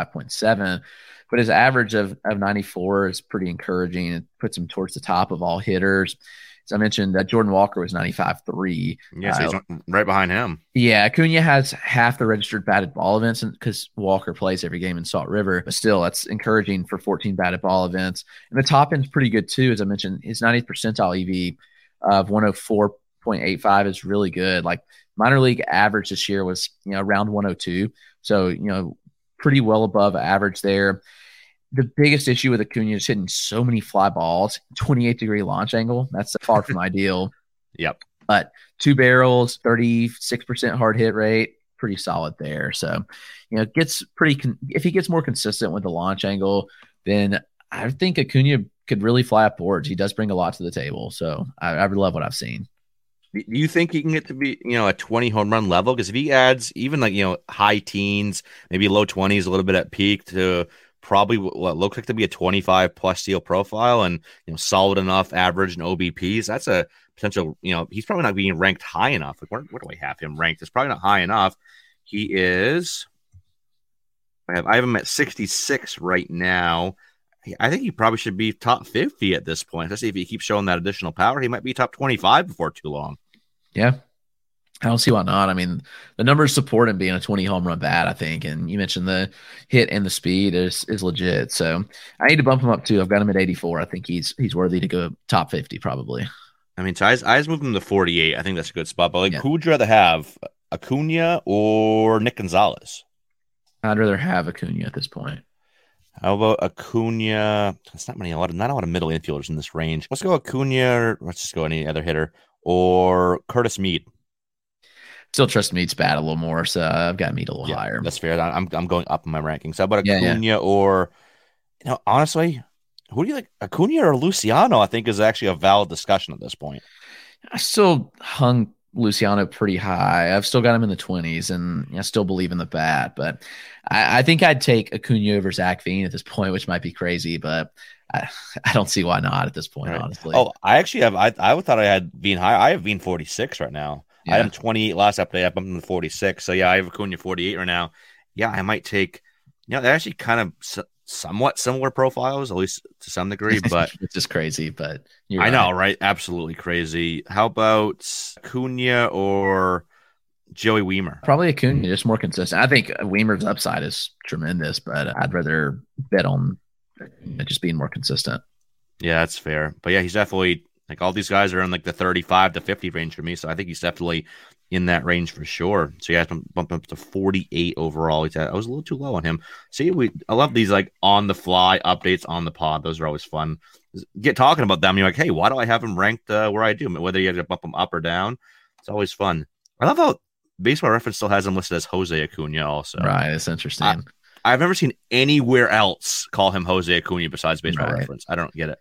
Speaker 11: 105.7. But his average of 94 is pretty encouraging. It puts him towards the top of all hitters. As I mentioned, that Jordan Walker was 95.3.
Speaker 10: Yeah, so he's right behind him.
Speaker 11: Yeah, Acuna has half the registered batted ball events because Walker plays every game in Salt River. But still, that's encouraging for 14 batted ball events. And the top end's pretty good, too. As I mentioned, his 90th percentile EV of 104.85 is really good. Like, minor league average this year was, around 102. So, pretty well above average there. The biggest issue with Acuna is hitting so many fly balls, 28-degree launch angle. That's far from ideal.
Speaker 10: Yep.
Speaker 11: But 2 barrels, 36% hard hit rate, pretty solid there. So, gets pretty if he gets more consistent with the launch angle, then I think Acuna could really fly up boards. He does bring a lot to the table. So I love what I've seen.
Speaker 10: Do you think he can get to be, a 20 home run level? Because if he adds even high teens, maybe low 20s, a little bit at peak to probably what looks like to be a 25 plus steal profile and solid enough average and OBPs, that's a potential. He's probably not being ranked high enough. Like, where do I have him ranked? It's probably not high enough. He is. I have him at 66 right now. I think he probably should be top 50 at this point. Especially if he keeps showing that additional power, he might be top 25 before too long.
Speaker 11: Yeah. I don't see why not. I mean, the numbers support him being a 20 home run bat, I think. And you mentioned the hit and the speed is legit. So I need to bump him up too. I've got him at 84. I think he's worthy to go top 50 probably.
Speaker 10: I mean, so I just moved him to 48. I think that's a good spot. But who would you rather have, Acuna or Nick Gonzalez?
Speaker 11: I'd rather have Acuna at this point.
Speaker 10: How about Acuna? That's not a lot of middle infielders in this range. Let's go Acuna, or let's just go any other hitter, or Curtis Mead.
Speaker 11: Still trust Mead's bat a little more, so I've got Mead a little higher.
Speaker 10: That's fair. I'm going up in my rankings. How about Acuna or, honestly, who do you like, Acuna or Luciano? I think is actually a valid discussion at this point.
Speaker 11: I still hung Luciano pretty high. I've still got him in the 20s, and I still believe in the bat. But I think I'd take Acuna over Zach Veen at this point, which might be crazy, but I don't see why not at this point, honestly.
Speaker 10: Oh, I actually have. I thought I had Veen high. I have Veen 46 right now. Yeah. I had him 28 last update. I bumped him to 46. So yeah, I have Acuna 48 right now. Yeah, I might take. They're actually kind of somewhat similar profiles, at least to some degree, but
Speaker 11: it's just crazy. But
Speaker 10: I know, right? Absolutely crazy. How about Acuna or Joey Wiemer?
Speaker 11: Probably Acuna, just more consistent. I think Wiemer's upside is tremendous, but I'd rather bet on just being more consistent.
Speaker 10: Yeah, that's fair. But yeah, he's definitely like all these guys are in like the 35 to 50 range for me. So I think he's definitely in that range for sure. So yeah, I bumped up to 48 overall. I was a little too low on him. See, I love these like on the fly updates on the pod. Those are always fun. Get talking about them. You're like, hey, why do I have him ranked where I do? Whether you have to bump him up or down, it's always fun. I love how Baseball Reference still has him listed as Jose Acuna also.
Speaker 11: Right, it's interesting.
Speaker 10: I've never seen anywhere else call him Jose Acuna besides Baseball Reference. I don't get it.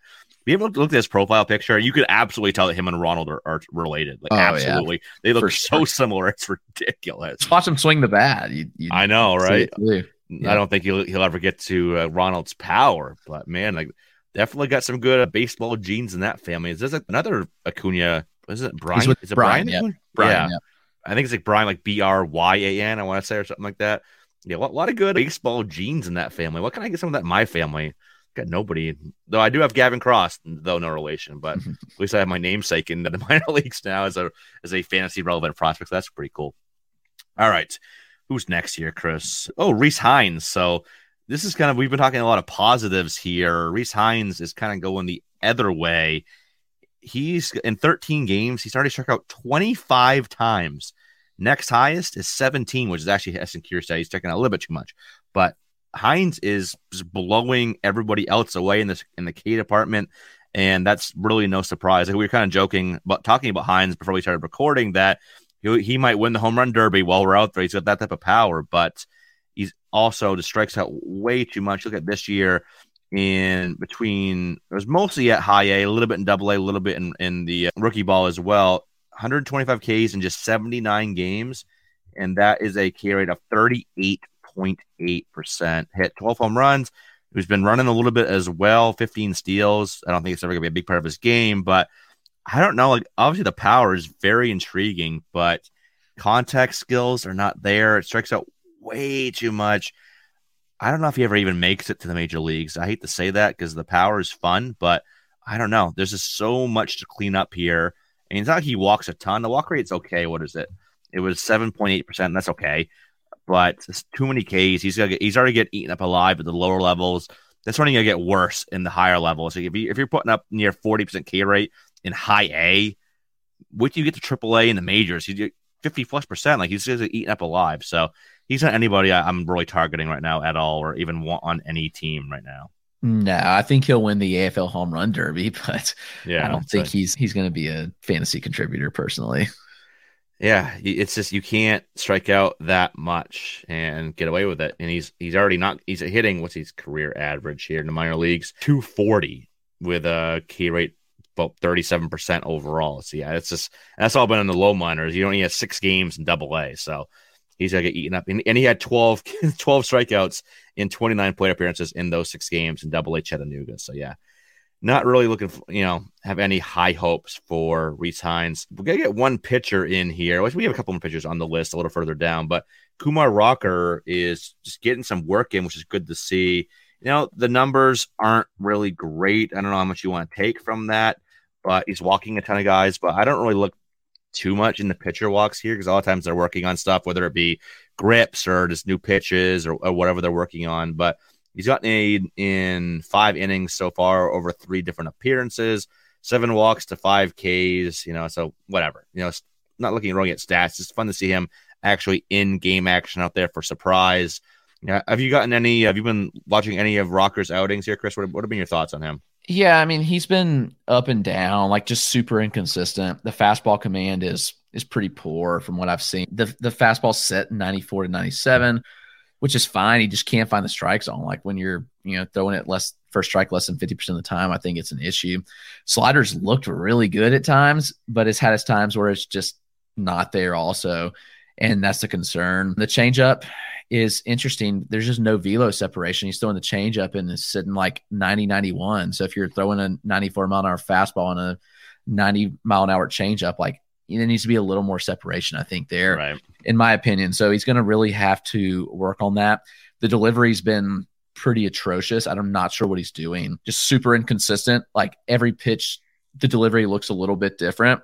Speaker 10: Be able to look at his profile picture, you could absolutely tell that him and Ronald are related. Like, absolutely. Yeah. They look so similar. It's ridiculous.
Speaker 11: Just watch him swing the bat.
Speaker 10: I know, right?
Speaker 11: Yeah.
Speaker 10: I don't think he'll ever get to Ronald's power, but man, like definitely got some good baseball genes in that family. Is this another Acuna? Is it Brian? Is it Brian?
Speaker 11: Yeah. Brian, yeah.
Speaker 10: I think it's like Brian, like Bryan, I want to say, or something like that. Yeah, a lot of good baseball genes in that family. What can I get some of that in my family? Got nobody, though. I do have Gavin Cross, though no relation, but at least I have my namesake in the minor leagues now as a fantasy relevant prospect. So that's pretty cool. All right, who's next here, Chris? Oh, Rhys Hines. So this is kind of, we've been talking a lot of positives here. Rhys Hines is kind of going the other way. He's in 13 games. He's already struck out 25 times. Next highest is 17, which is actually Essen Kierstead. He's striking out a little bit too much, but Hines is just blowing everybody else away in the K department, and that's really no surprise. Like, we were kind of joking about talking about Hines before we started recording that he might win the home run derby while we're out there. He's got that type of power, but he's also just strikes out way too much. Look at this year in between. It was mostly at high A, a little bit in double A, a little bit in the rookie ball as well. 125 Ks in just 79 games, and that is a K rate of 38.8%. Hit 12 home runs. He's been running a little bit as well, 15 steals. I don't think it's ever going to be a big part of his game, but I don't know. Like, obviously the power is very intriguing, but contact skills are not there. It strikes out way too much. I don't know if he ever even makes it to the major leagues. I hate to say that because the power is fun, but I don't know. There's just so much to clean up here. And it's not like he walks a ton. The walk rate's okay. What is it? It was 7.8%. That's okay. But it's too many Ks. He's already getting eaten up alive at the lower levels. That's only going to get worse in the higher levels. So if you're putting up near 40% K rate in high A, wait till you get to AAA in the majors. He's 50+%. Like, he's just eating up alive. So he's not anybody I'm really targeting right now at all, or even want on any team right now.
Speaker 11: No, I think he'll win the AFL Home Run Derby, but
Speaker 10: yeah,
Speaker 11: I don't think he's going to be a fantasy contributor personally.
Speaker 10: Yeah, it's just you can't strike out that much and get away with it. And he's hitting, what's his career average here in the minor leagues? 240 with a K rate about 37% overall. So yeah, that's all been in the low minors. He only has 6 games in double A, so he's gonna get eaten up. And he had 12 strikeouts in 29 plate appearances in those 6 games in double A Chattanooga. So yeah, not really looking for, have any high hopes for Rhys Hines. We're going to get one pitcher in here. We have a couple of pitchers on the list a little further down, but Kumar Rocker is just getting some work in, which is good to see. The numbers aren't really great. I don't know how much you want to take from that, but he's walking a ton of guys. But I don't really look too much in the pitcher walks here because a lot of times they're working on stuff, whether it be grips or just new pitches or whatever they're working on. But he's gotten in 5 innings so far, over 3 different appearances, 7 walks to 5 Ks, so whatever. It's not looking wrong at stats. It's fun to see him actually in game action out there for surprise. Have you been watching any of Rocker's outings here, Chris? What have been your thoughts on him?
Speaker 11: Yeah, I mean, he's been up and down, like just super inconsistent. The fastball command is pretty poor from what I've seen. The fastball's set 94 to 97, which is fine. He just can't find the strike zone. Like when you're, throwing it first strike less than 50% of the time, I think it's an issue. Sliders looked really good at times, but it's had its times where it's just not there also. And that's the concern. The changeup is interesting. There's just no velo separation. He's throwing the changeup and it's sitting like 90, 91. So if you're throwing a 94 mile an hour fastball and a 90 mile an hour changeup, like there needs to be a little more separation, I think, there,
Speaker 10: right,
Speaker 11: in my opinion. So he's going to really have to work on that. The delivery's been pretty atrocious. I'm not sure what he's doing. Just super inconsistent. Like every pitch, the delivery looks a little bit different.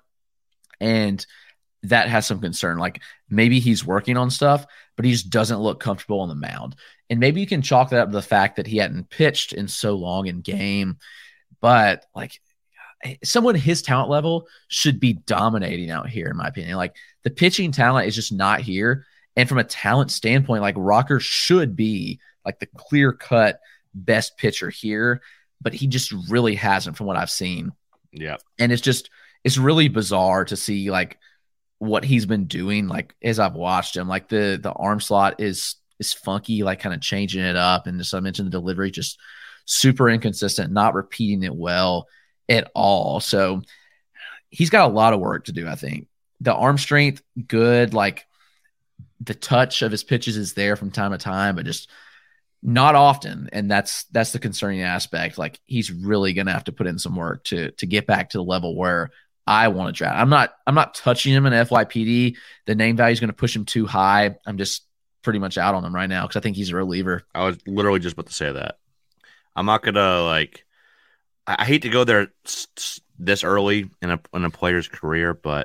Speaker 11: And that has some concern. Like maybe he's working on stuff, but he just doesn't look comfortable on the mound. And maybe you can chalk that up to the fact that he hadn't pitched in so long in game. But like someone his talent level should be dominating out here, in my opinion. Like the pitching talent is just not here. And from a talent standpoint, like Rocker should be like the clear-cut best pitcher here, but he just really hasn't from what I've seen.
Speaker 10: Yeah.
Speaker 11: And it's really bizarre to see like what he's been doing, like as I've watched him. Like the arm slot is funky, like kind of changing it up. And as I mentioned, the delivery just super inconsistent, not repeating it well. at all. So he's got a lot of work to do, I think. The arm strength, good. Like the touch of his pitches is there from time to time, but just not often. And that's the concerning aspect. Like he's really going to have to put in some work to get back to the level where I want to draft. I'm not touching him in FYPD. The name value is going to push him too high. I'm just pretty much out on him right now because I think he's a reliever.
Speaker 10: I was literally just about to say that. I'm not going to I hate to go there this early in a player's career, but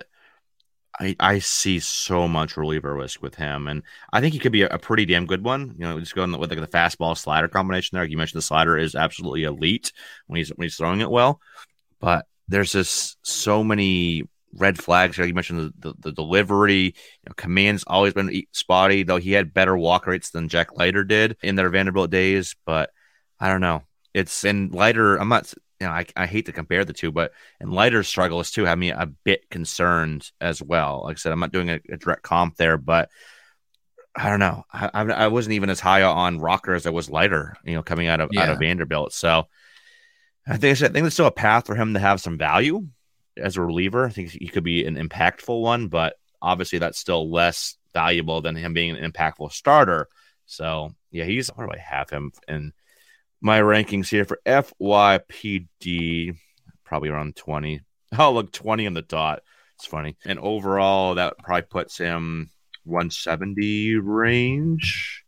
Speaker 10: I see so much reliever risk with him, and I think he could be a pretty damn good one. Just going with the fastball slider combination there. Like you mentioned, the slider is absolutely elite when he's throwing it well, but there's just so many red flags. Like you mentioned, the delivery, command's always been spotty. Though he had better walk rates than Jack Leiter did in their Vanderbilt days, but I don't know. It's in Leiter. I'm not. I hate to compare the two, but and Leiter's struggles too have me a bit concerned as well. Like I said, I'm not doing a direct comp there, but I don't know. I wasn't even as high on Rocker as I was Leiter, coming out of Vanderbilt. So I think there's still a path for him to have some value as a reliever. I think he could be an impactful one, but obviously that's still less valuable than him being an impactful starter. So yeah, where do I have him in my rankings here for FYPD? Probably around 20. Oh, look, 20 on the dot. It's funny. And overall, that probably puts him 170 range.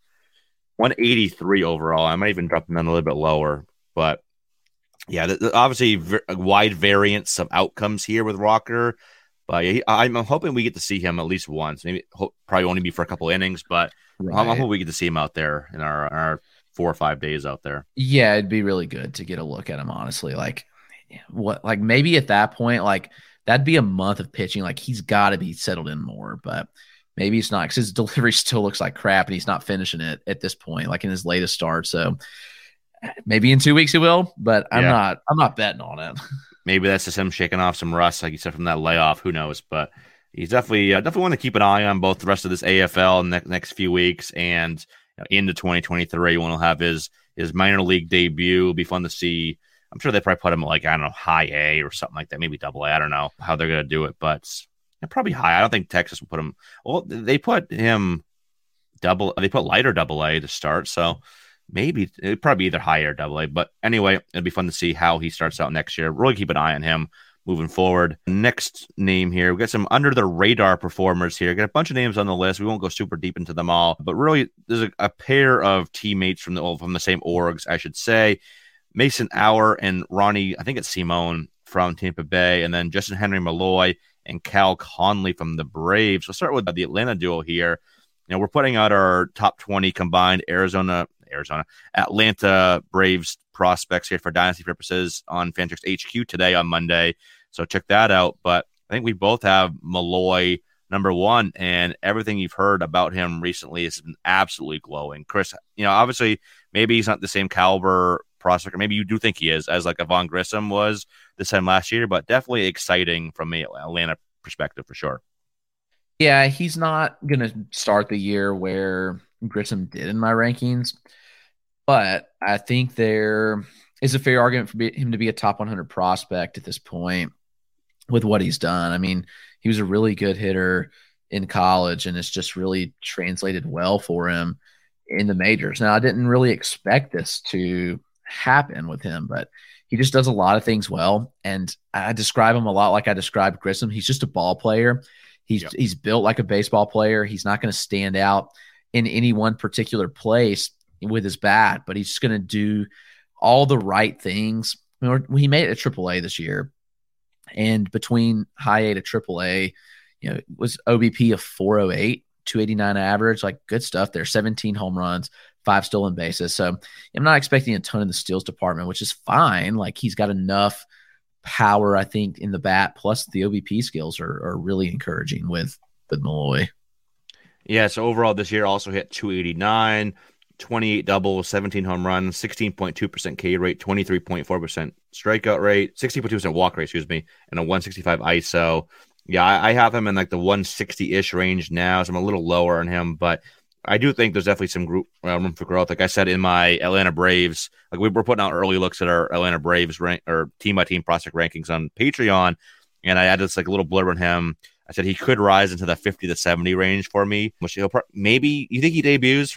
Speaker 10: 183 overall. I might even drop him down a little bit lower. But yeah, obviously a wide variance of outcomes here with Rocker. But yeah, I'm hoping we get to see him at least once. Maybe probably only be for a couple innings, but I'm hoping we get to see him out there in our 4 or 5 days out there.
Speaker 11: Yeah, it'd be really good to get a look at him, honestly. Maybe at that point, that'd be a month of pitching. He's got to be settled in more, but maybe it's not because his delivery still looks like crap and he's not finishing it at this point, in his latest start. So maybe in 2 weeks he will, but I'm not betting on it.
Speaker 10: Maybe that's just him shaking off some rust, like you said, from that layoff. Who knows? But he's definitely want to keep an eye on both the rest of this AFL in the next few weeks and into 2023 when he'll have his minor league debut. It'll be fun to see. I'm sure they probably put him high A or something like that, maybe double A. I don't know how they're going to do it, but probably high. I don't think Texas will put him. Well, they put him they put Leiter double A to start, so maybe it'd probably be either high or double A. But anyway, it'd be fun to see how he starts out next year. Really keep an eye on him moving forward. Next name here, we got some under the radar performers here. Got a bunch of names on the list. We won't go super deep into them all, but really there's a pair of teammates from the same orgs, I should say. Mason Auer and Ronnie, I think it's Simone from Tampa Bay, and then Justin Henry Malloy and Cal Conley from the Braves. We'll start with the Atlanta duo here. We're putting out our top 20 combined Atlanta Braves prospects here for dynasty purposes on Fantrax HQ today on Monday. So check that out. But I think we both have Malloy number one, and everything you've heard about him recently has been absolutely glowing. Chris, obviously maybe he's not the same caliber prospect, or maybe you do think he is, as a Vaughn Grissom was this time last year, but definitely exciting from the Atlanta perspective for sure.
Speaker 11: Yeah, he's not going to start the year where Grissom did in my rankings, but I think there is a fair argument for him to be a top 100 prospect at this point with what he's done. I mean, he was a really good hitter in college, and it's just really translated well for him in the majors. Now, I didn't really expect this to happen with him, but he just does a lot of things well, and I describe him a lot like I described Grissom. He's just a ball player. He's built like a baseball player. He's not going to stand out in any one particular place with his bat, but he's just going to do all the right things. He made it to AAA this year, and between high A to AAA, it was OBP of 408, 289 average, good stuff there. 17 home runs, 5 stolen bases. So I'm not expecting a ton in the steals department, which is fine. He's got enough power, I think, in the bat, plus the OBP skills are really encouraging with Malloy.
Speaker 10: Yeah, so overall this year also hit 289, 28 doubles, 17 home runs, 16.2% K rate, 23.4% strikeout rate, 16.2% walk rate, and a 165 ISO. Yeah, I have him in the 160-ish range now, so I'm a little lower on him, but I do think there's definitely some room for growth. Like I said in my Atlanta Braves, like we're putting out early looks at our Atlanta Braves or team by team prospect rankings on Patreon, and I added this like a little blurb on him. I said he could rise into the 50 to 70 range for me, which maybe you think he debuts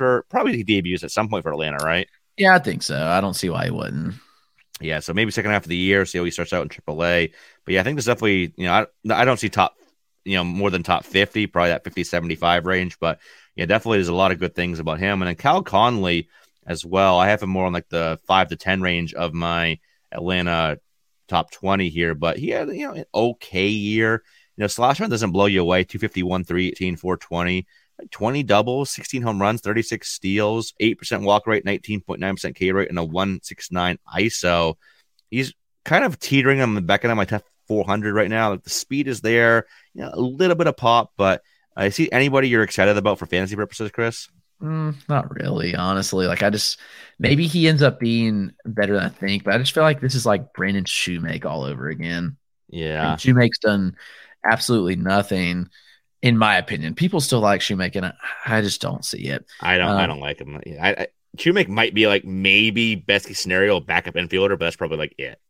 Speaker 10: at some point for Atlanta, right?
Speaker 11: Yeah, I think so. I don't see why he wouldn't.
Speaker 10: Yeah, so maybe second half of the year, see how he starts out in AAA. But yeah, I think there's definitely, I don't see top, more than top 50, probably that 50, 75 range. But yeah, definitely there's a lot of good things about him. And then Cal Conley as well. I have him more on like the 5 to 10 range of my Atlanta top 20 here. But he had, an okay year. Slash run doesn't blow you away. 251, 318, 420. 20 doubles, 16 home runs, 36 steals, 8% walk rate, 19.9% K rate, and a 169 ISO. He's kind of teetering on the back end of my top 400 right now. Like the speed is there, a little bit of pop, but I see anybody you're excited about for fantasy purposes, Chris?
Speaker 11: Not really, honestly. Like maybe he ends up being better than I think, but I just feel like this is like Brandon Shoemake all over again.
Speaker 10: Yeah.
Speaker 11: And Shoemake's done absolutely nothing. In my opinion, people still like Shoemake, and I just don't see it.
Speaker 10: I don't like him. Shoemake might be like maybe best case scenario backup infielder, but that's probably like it.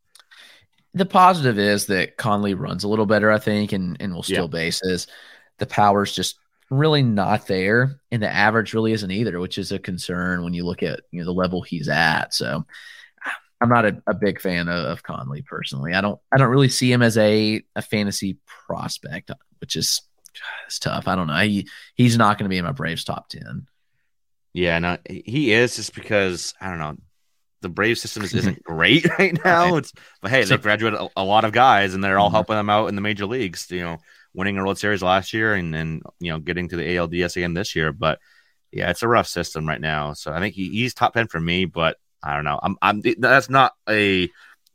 Speaker 11: The positive is that Conley runs a little better, I think, and will steal bases. The power's just really not there, and the average really isn't either, which is a concern when you look at the level he's at. So I'm not a big fan of Conley personally. I don't really see him as a fantasy prospect, which is. It's tough. I don't know. He's not going to be in my Braves top 10.
Speaker 10: Yeah, no, he is just because, I don't know, the Braves system isn't great right now.
Speaker 11: Right.
Speaker 10: But hey, they graduated a lot of guys, and they're all helping them out in the major leagues, winning a World Series last year and then, getting to the ALDS again this year. But yeah, it's a rough system right now. So I think he's top 10 for me, but I don't know. That's not a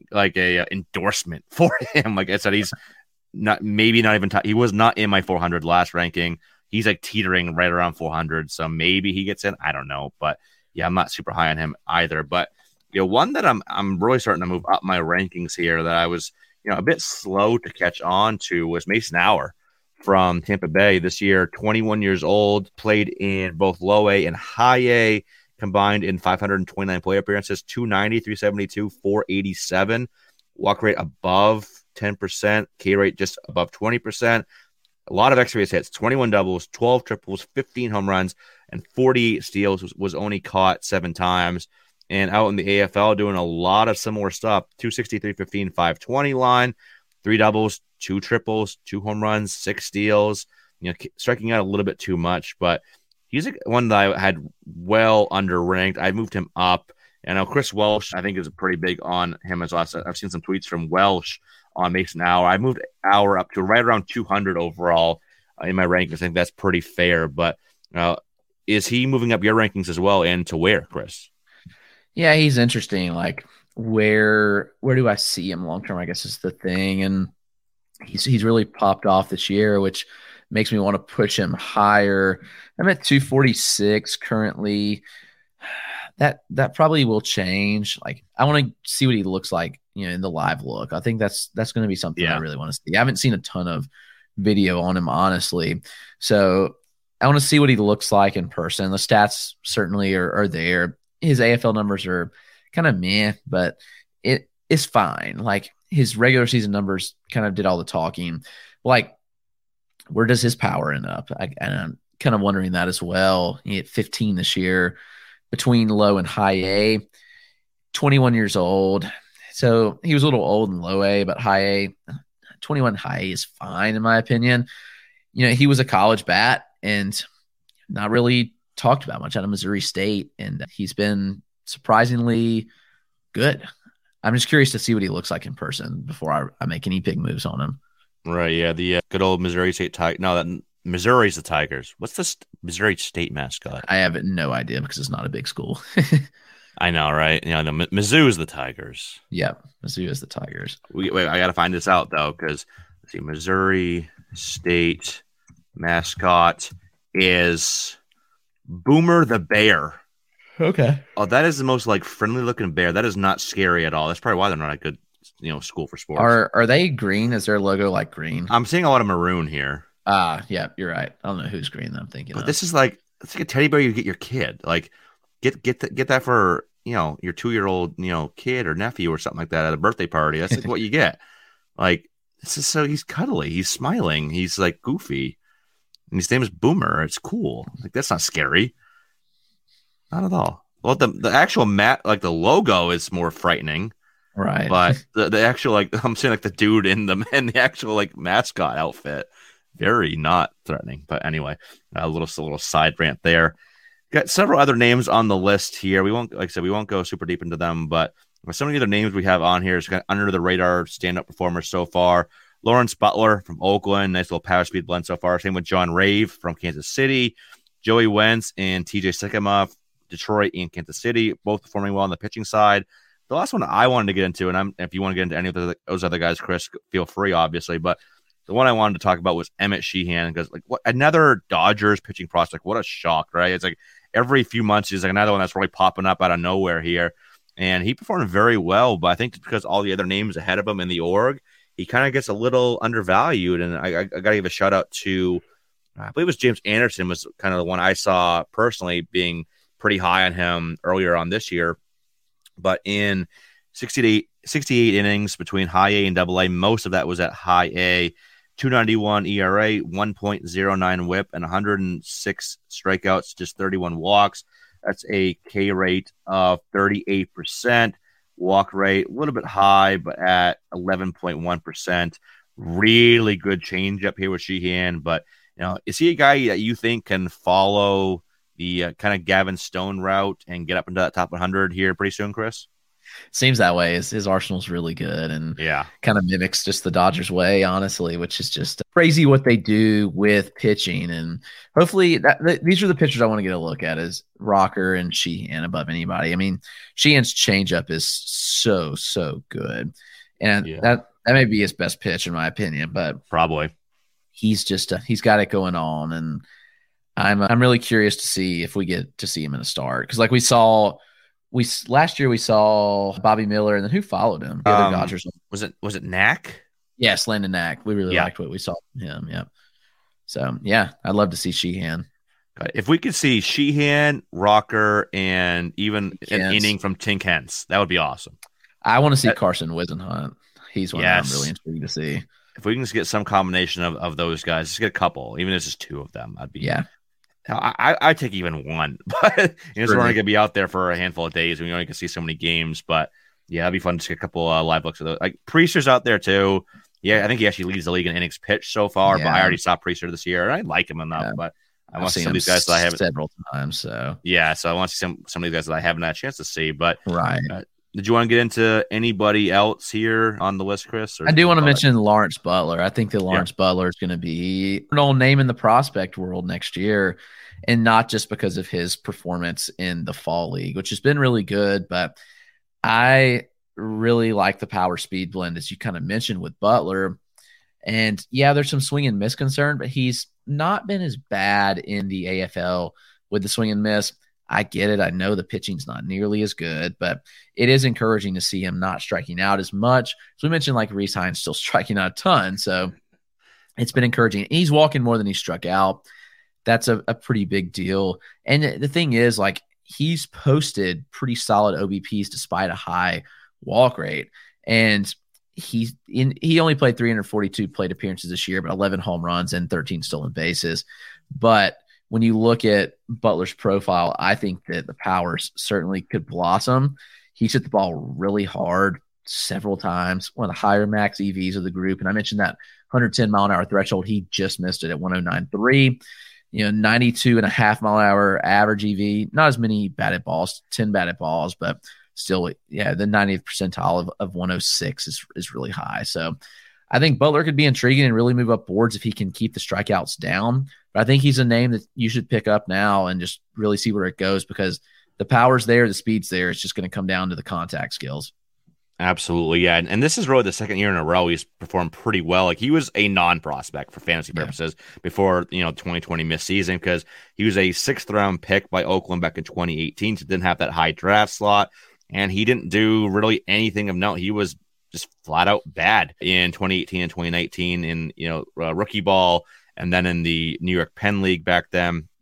Speaker 10: endorsement for him. Like I said, he's not even he was not in my 400 last ranking. He's like teetering right around 400, so maybe he gets in. I don't know, but yeah, I'm not super high on him either. But one that I'm really starting to move up my rankings here that I was a bit slow to catch on to was Mason Hour from Tampa Bay this year. 21 years old, played in both low A and high A, combined in 529 play appearances, 290, 372, 487, walk rate above 10%, K rate just above 20%. A lot of extra base hits, 21 doubles, 12 triples, 15 home runs, and 48 steals. Was only caught 7 times. And out in the AFL doing a lot of similar stuff, 263, 15, 520 line, 3 doubles, 2 triples, 2 home runs, 6 steals. Striking out a little bit too much, but he's one that I had well underranked. I moved him up. And now Chris Welsh, I think, is pretty big on him as well. I've seen some tweets from Welsh on Mason Hour. I moved Hour up to right around 200 overall in my rankings. I think that's pretty fair. But is he moving up your rankings as well? And to where, Chris?
Speaker 11: Yeah, he's interesting. Like, where do I see him long term, I guess is the thing. And he's really popped off this year, which makes me want to push him higher. I'm at 246 currently. That probably will change. Like, I want to see what he looks like, in the live look. I think that's going to be something I really want to see. I haven't seen a ton of video on him, honestly. So I want to see what he looks like in person. The stats certainly are there. His AFL numbers are kind of meh, but it is fine. Like, his regular season numbers kind of did all the talking. Like, where does his power end up? And I'm kind of wondering that as well. He hit 15 this year between low and high A, 21 years old. So he was a little old in low A, but high A, 21 high A is fine in my opinion. He was a college bat and not really talked about much out of Missouri State, and he's been surprisingly good. I'm just curious to see what he looks like in person before I make any big moves on him.
Speaker 10: Right, yeah, the good old Missouri State Tigers. No, that Missouri's the Tigers. What's the Missouri State mascot?
Speaker 11: I have no idea because it's not a big school.
Speaker 10: I know, right? Mizzou is the Tigers.
Speaker 11: Yeah, Mizzou is the Tigers.
Speaker 10: Wait, I got to find this out, though, because let's see, Missouri State mascot is Boomer the Bear.
Speaker 11: Okay.
Speaker 10: Oh, that is the most friendly looking bear. That is not scary at all. That's probably why they're not a good school for sports.
Speaker 11: Are they green? Is their logo green?
Speaker 10: I'm seeing a lot of maroon here.
Speaker 11: Yeah, you're right. I don't know who's green that I'm thinking
Speaker 10: but
Speaker 11: of.
Speaker 10: This is it's like a teddy bear you get your kid. Like get that for, your 2-year-old, kid or nephew or something like that at a birthday party. That's like what you get. Like, this is so he's cuddly, he's smiling, he's like goofy, and his name is Boomer. It's cool. Like, that's not scary. Not at all. Well, the actual like the logo is more frightening.
Speaker 11: Right.
Speaker 10: But the actual, like, I'm saying, like the dude in the actual like mascot outfit, very not threatening. But anyway, a little side rant there. Got several other names on the list here. We won't, like I said, we won't go super deep into them, but some of the other names we have on here is kind of under the radar stand-up performers so far. Lawrence Butler from Oakland, nice little power speed blend so far. Same with John Rave from Kansas City, Joey Wentz and TJ Sycamore, Detroit and Kansas City, both performing well on the pitching side. The last one I wanted to get into, and if you want to get into any of those other guys, Chris, feel free, obviously. But the one I wanted to talk about was Emmett Sheehan, because like what another Dodgers pitching prospect. What a shock, right? It's like every few months he's like another one that's really popping up out of nowhere here, and he performed very well. But I think it's because all the other names ahead of him in the org, he kind of gets a little undervalued. And I got to give a shout out to, I believe it was James Anderson was kind of the one I saw personally being pretty high on him earlier on this year. But in 68 innings between high A and double A, most of that was at high A, 291 ERA, 1.09 whip, and 106 strikeouts, just 31 walks. That's a K rate of 38%. Walk rate, a little bit high, but at 11.1%. Really good changeup here with Sheehan. But, is he a guy that you think can follow the kind of Gavin Stone route and get up into that top 100 here pretty soon, Chris?
Speaker 11: Seems that way. His arsenal's really good and kind of mimics just the Dodgers way, honestly, which is just crazy what they do with pitching. And hopefully these are the pitchers I want to get a look at, is Rocker and Sheehan above anybody. I mean, Sheehan's changeup is so good. And that may be his best pitch in my opinion, but
Speaker 10: probably
Speaker 11: he's just he's got it going on. And I'm really curious to see if we get to see him in a start, because like last year we saw Bobby Miller, and then who followed him? The other Dodgers.
Speaker 10: Was it Knack?
Speaker 11: Yes, Landon Knack. We really liked what we saw from him. Yeah. So I'd love to see Sheehan.
Speaker 10: If we could see Sheehan, Rocker, and even an inning from Tink Hence, that would be awesome.
Speaker 11: I want to see Carson Wisenhunt. He's one that I'm really intrigued to see.
Speaker 10: If we can just get some combination of those guys, just get a couple, even if it's just two of them, I'd be I'd take even one, but we're only going to be out there for a handful of days, and we only can see so many games. But it'd be fun to get a couple live looks of those. Like Priester's out there too. Yeah, I think he actually leads the league in innings pitched so far. But I already saw Priester this year, and I like him enough. But I want to see some of these guys that I haven't
Speaker 11: several times. So
Speaker 10: so I want to see some of these guys that I haven't had a chance to see. But
Speaker 11: right.
Speaker 10: Did you want to get into anybody else here on the list, Chris?
Speaker 11: I do want to mention Lawrence Butler. I think that Lawrence Butler is going to be an old name in the prospect world next year, and not just because of his performance in the fall league, which has been really good. But I really like the power speed blend, as you kind of mentioned with Butler. And there's some swing and miss concern, but he's not been as bad in the AFL with the swing and miss. I get it. I know the pitching's not nearly as good, but it is encouraging to see him not striking out as much. So we mentioned like Reese Hines still striking out a ton. So it's been encouraging. He's walking more than he struck out. That's a pretty big deal. And the thing is, like, he's posted pretty solid OBPs despite a high walk rate. And he only played 342 plate appearances this year, but 11 home runs and 13 stolen bases. But when you look at Butler's profile, I think that the powers certainly could blossom. He's hit the ball really hard several times, one of the higher max EVs of the group. And I mentioned that 110 mile an hour threshold. He just missed it at 109.3. 92.5 mile an hour average EV. Not as many batted balls, 10 batted balls, but still, the 90th percentile of 106 is really high. So I think Butler could be intriguing and really move up boards if he can keep the strikeouts down. But I think he's a name that you should pick up now and just really see where it goes, because the power's there, the speed's there. It's just going to come down to the contact skills.
Speaker 10: Absolutely, yeah. And this is really the second year in a row he's performed pretty well. Like, he was a non-prospect for fantasy purposes before 2020 missed season, because he was a 6th round pick by Oakland back in 2018, so didn't have that high draft slot, and he didn't do really anything of note. He was just flat out bad in 2018 and 2019 in rookie ball, and then in the New York Penn League back then.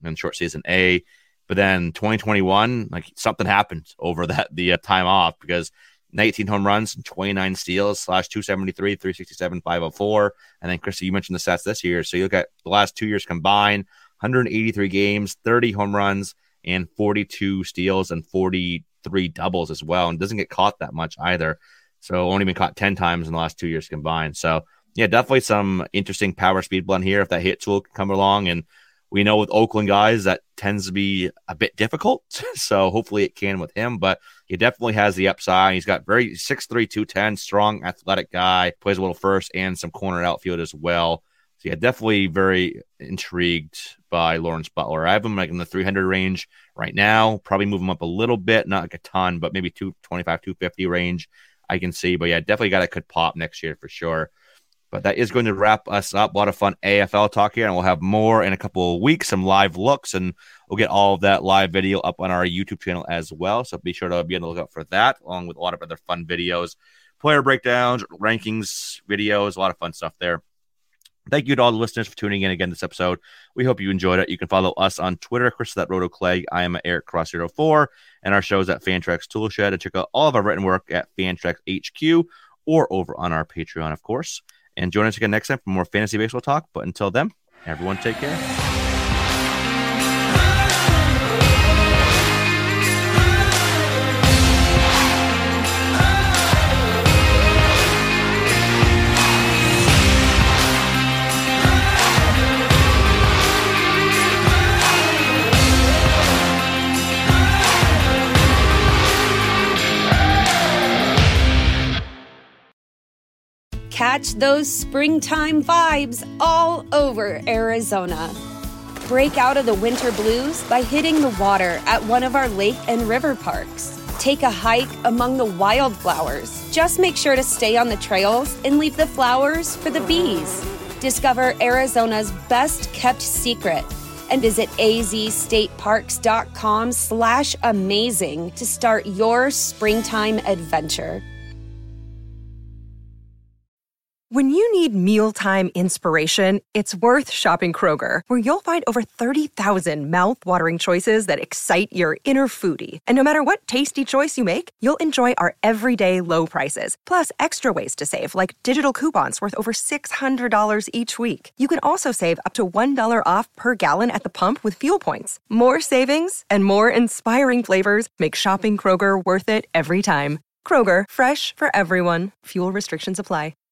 Speaker 10: in short season A. But then 2021, like something happened over the time off, because 19 home runs, 29 steals, /273, 367, 504. And then, Christy, you mentioned the stats this year. So you look at the last 2 years combined, 183 games, 30 home runs, and 42 steals and 43 doubles as well. And doesn't get caught that much either. So only been caught 10 times in the last 2 years combined. So yeah, definitely some interesting power speed blend here if that hit tool can come along. And we know with Oakland guys, that tends to be a bit difficult. So hopefully it can with him, but he definitely has the upside. He's got 6'3", 210, strong, athletic guy, plays a little first and some corner outfield as well. So yeah, definitely very intrigued by Lawrence Butler. I have him like in the 300 range right now, probably move him up a little bit, not like a ton, but maybe 225, 250 range I can see. But yeah, definitely got a could pop next year for sure. But that is going to wrap us up. A lot of fun AFL talk here, and we'll have more in a couple of weeks, some live looks, and we'll get all of that live video up on our YouTube channel as well. So be sure to be on the lookout for that, along with a lot of other fun videos, player breakdowns, rankings, videos, a lot of fun stuff there. Thank you to all the listeners for tuning in again this episode. We hope you enjoyed it. You can follow us on Twitter, Chris at RotoClegg. I am at Eric Cross 04, and our shows at Fantrax Toolshed. And check out all of our written work at Fantrax HQ or over on our Patreon, of course. And join us again next time for more fantasy baseball talk. But until then, everyone take care.
Speaker 12: Catch those springtime vibes all over Arizona. Break out of the winter blues by hitting the water at one of our lake and river parks. Take a hike among the wildflowers. Just make sure to stay on the trails and leave the flowers for the bees. Discover Arizona's best kept secret and visit azstateparks.com/amazing to start your springtime adventure.
Speaker 5: When you need mealtime inspiration, it's worth shopping Kroger, where you'll find over 30,000 mouth-watering choices that excite your inner foodie. And no matter what tasty choice you make, you'll enjoy our everyday low prices, plus extra ways to save, like digital coupons worth over $600 each week. You can also save up to $1 off per gallon at the pump with fuel points. More savings and more inspiring flavors make shopping Kroger worth it every time. Kroger, fresh for everyone. Fuel restrictions apply.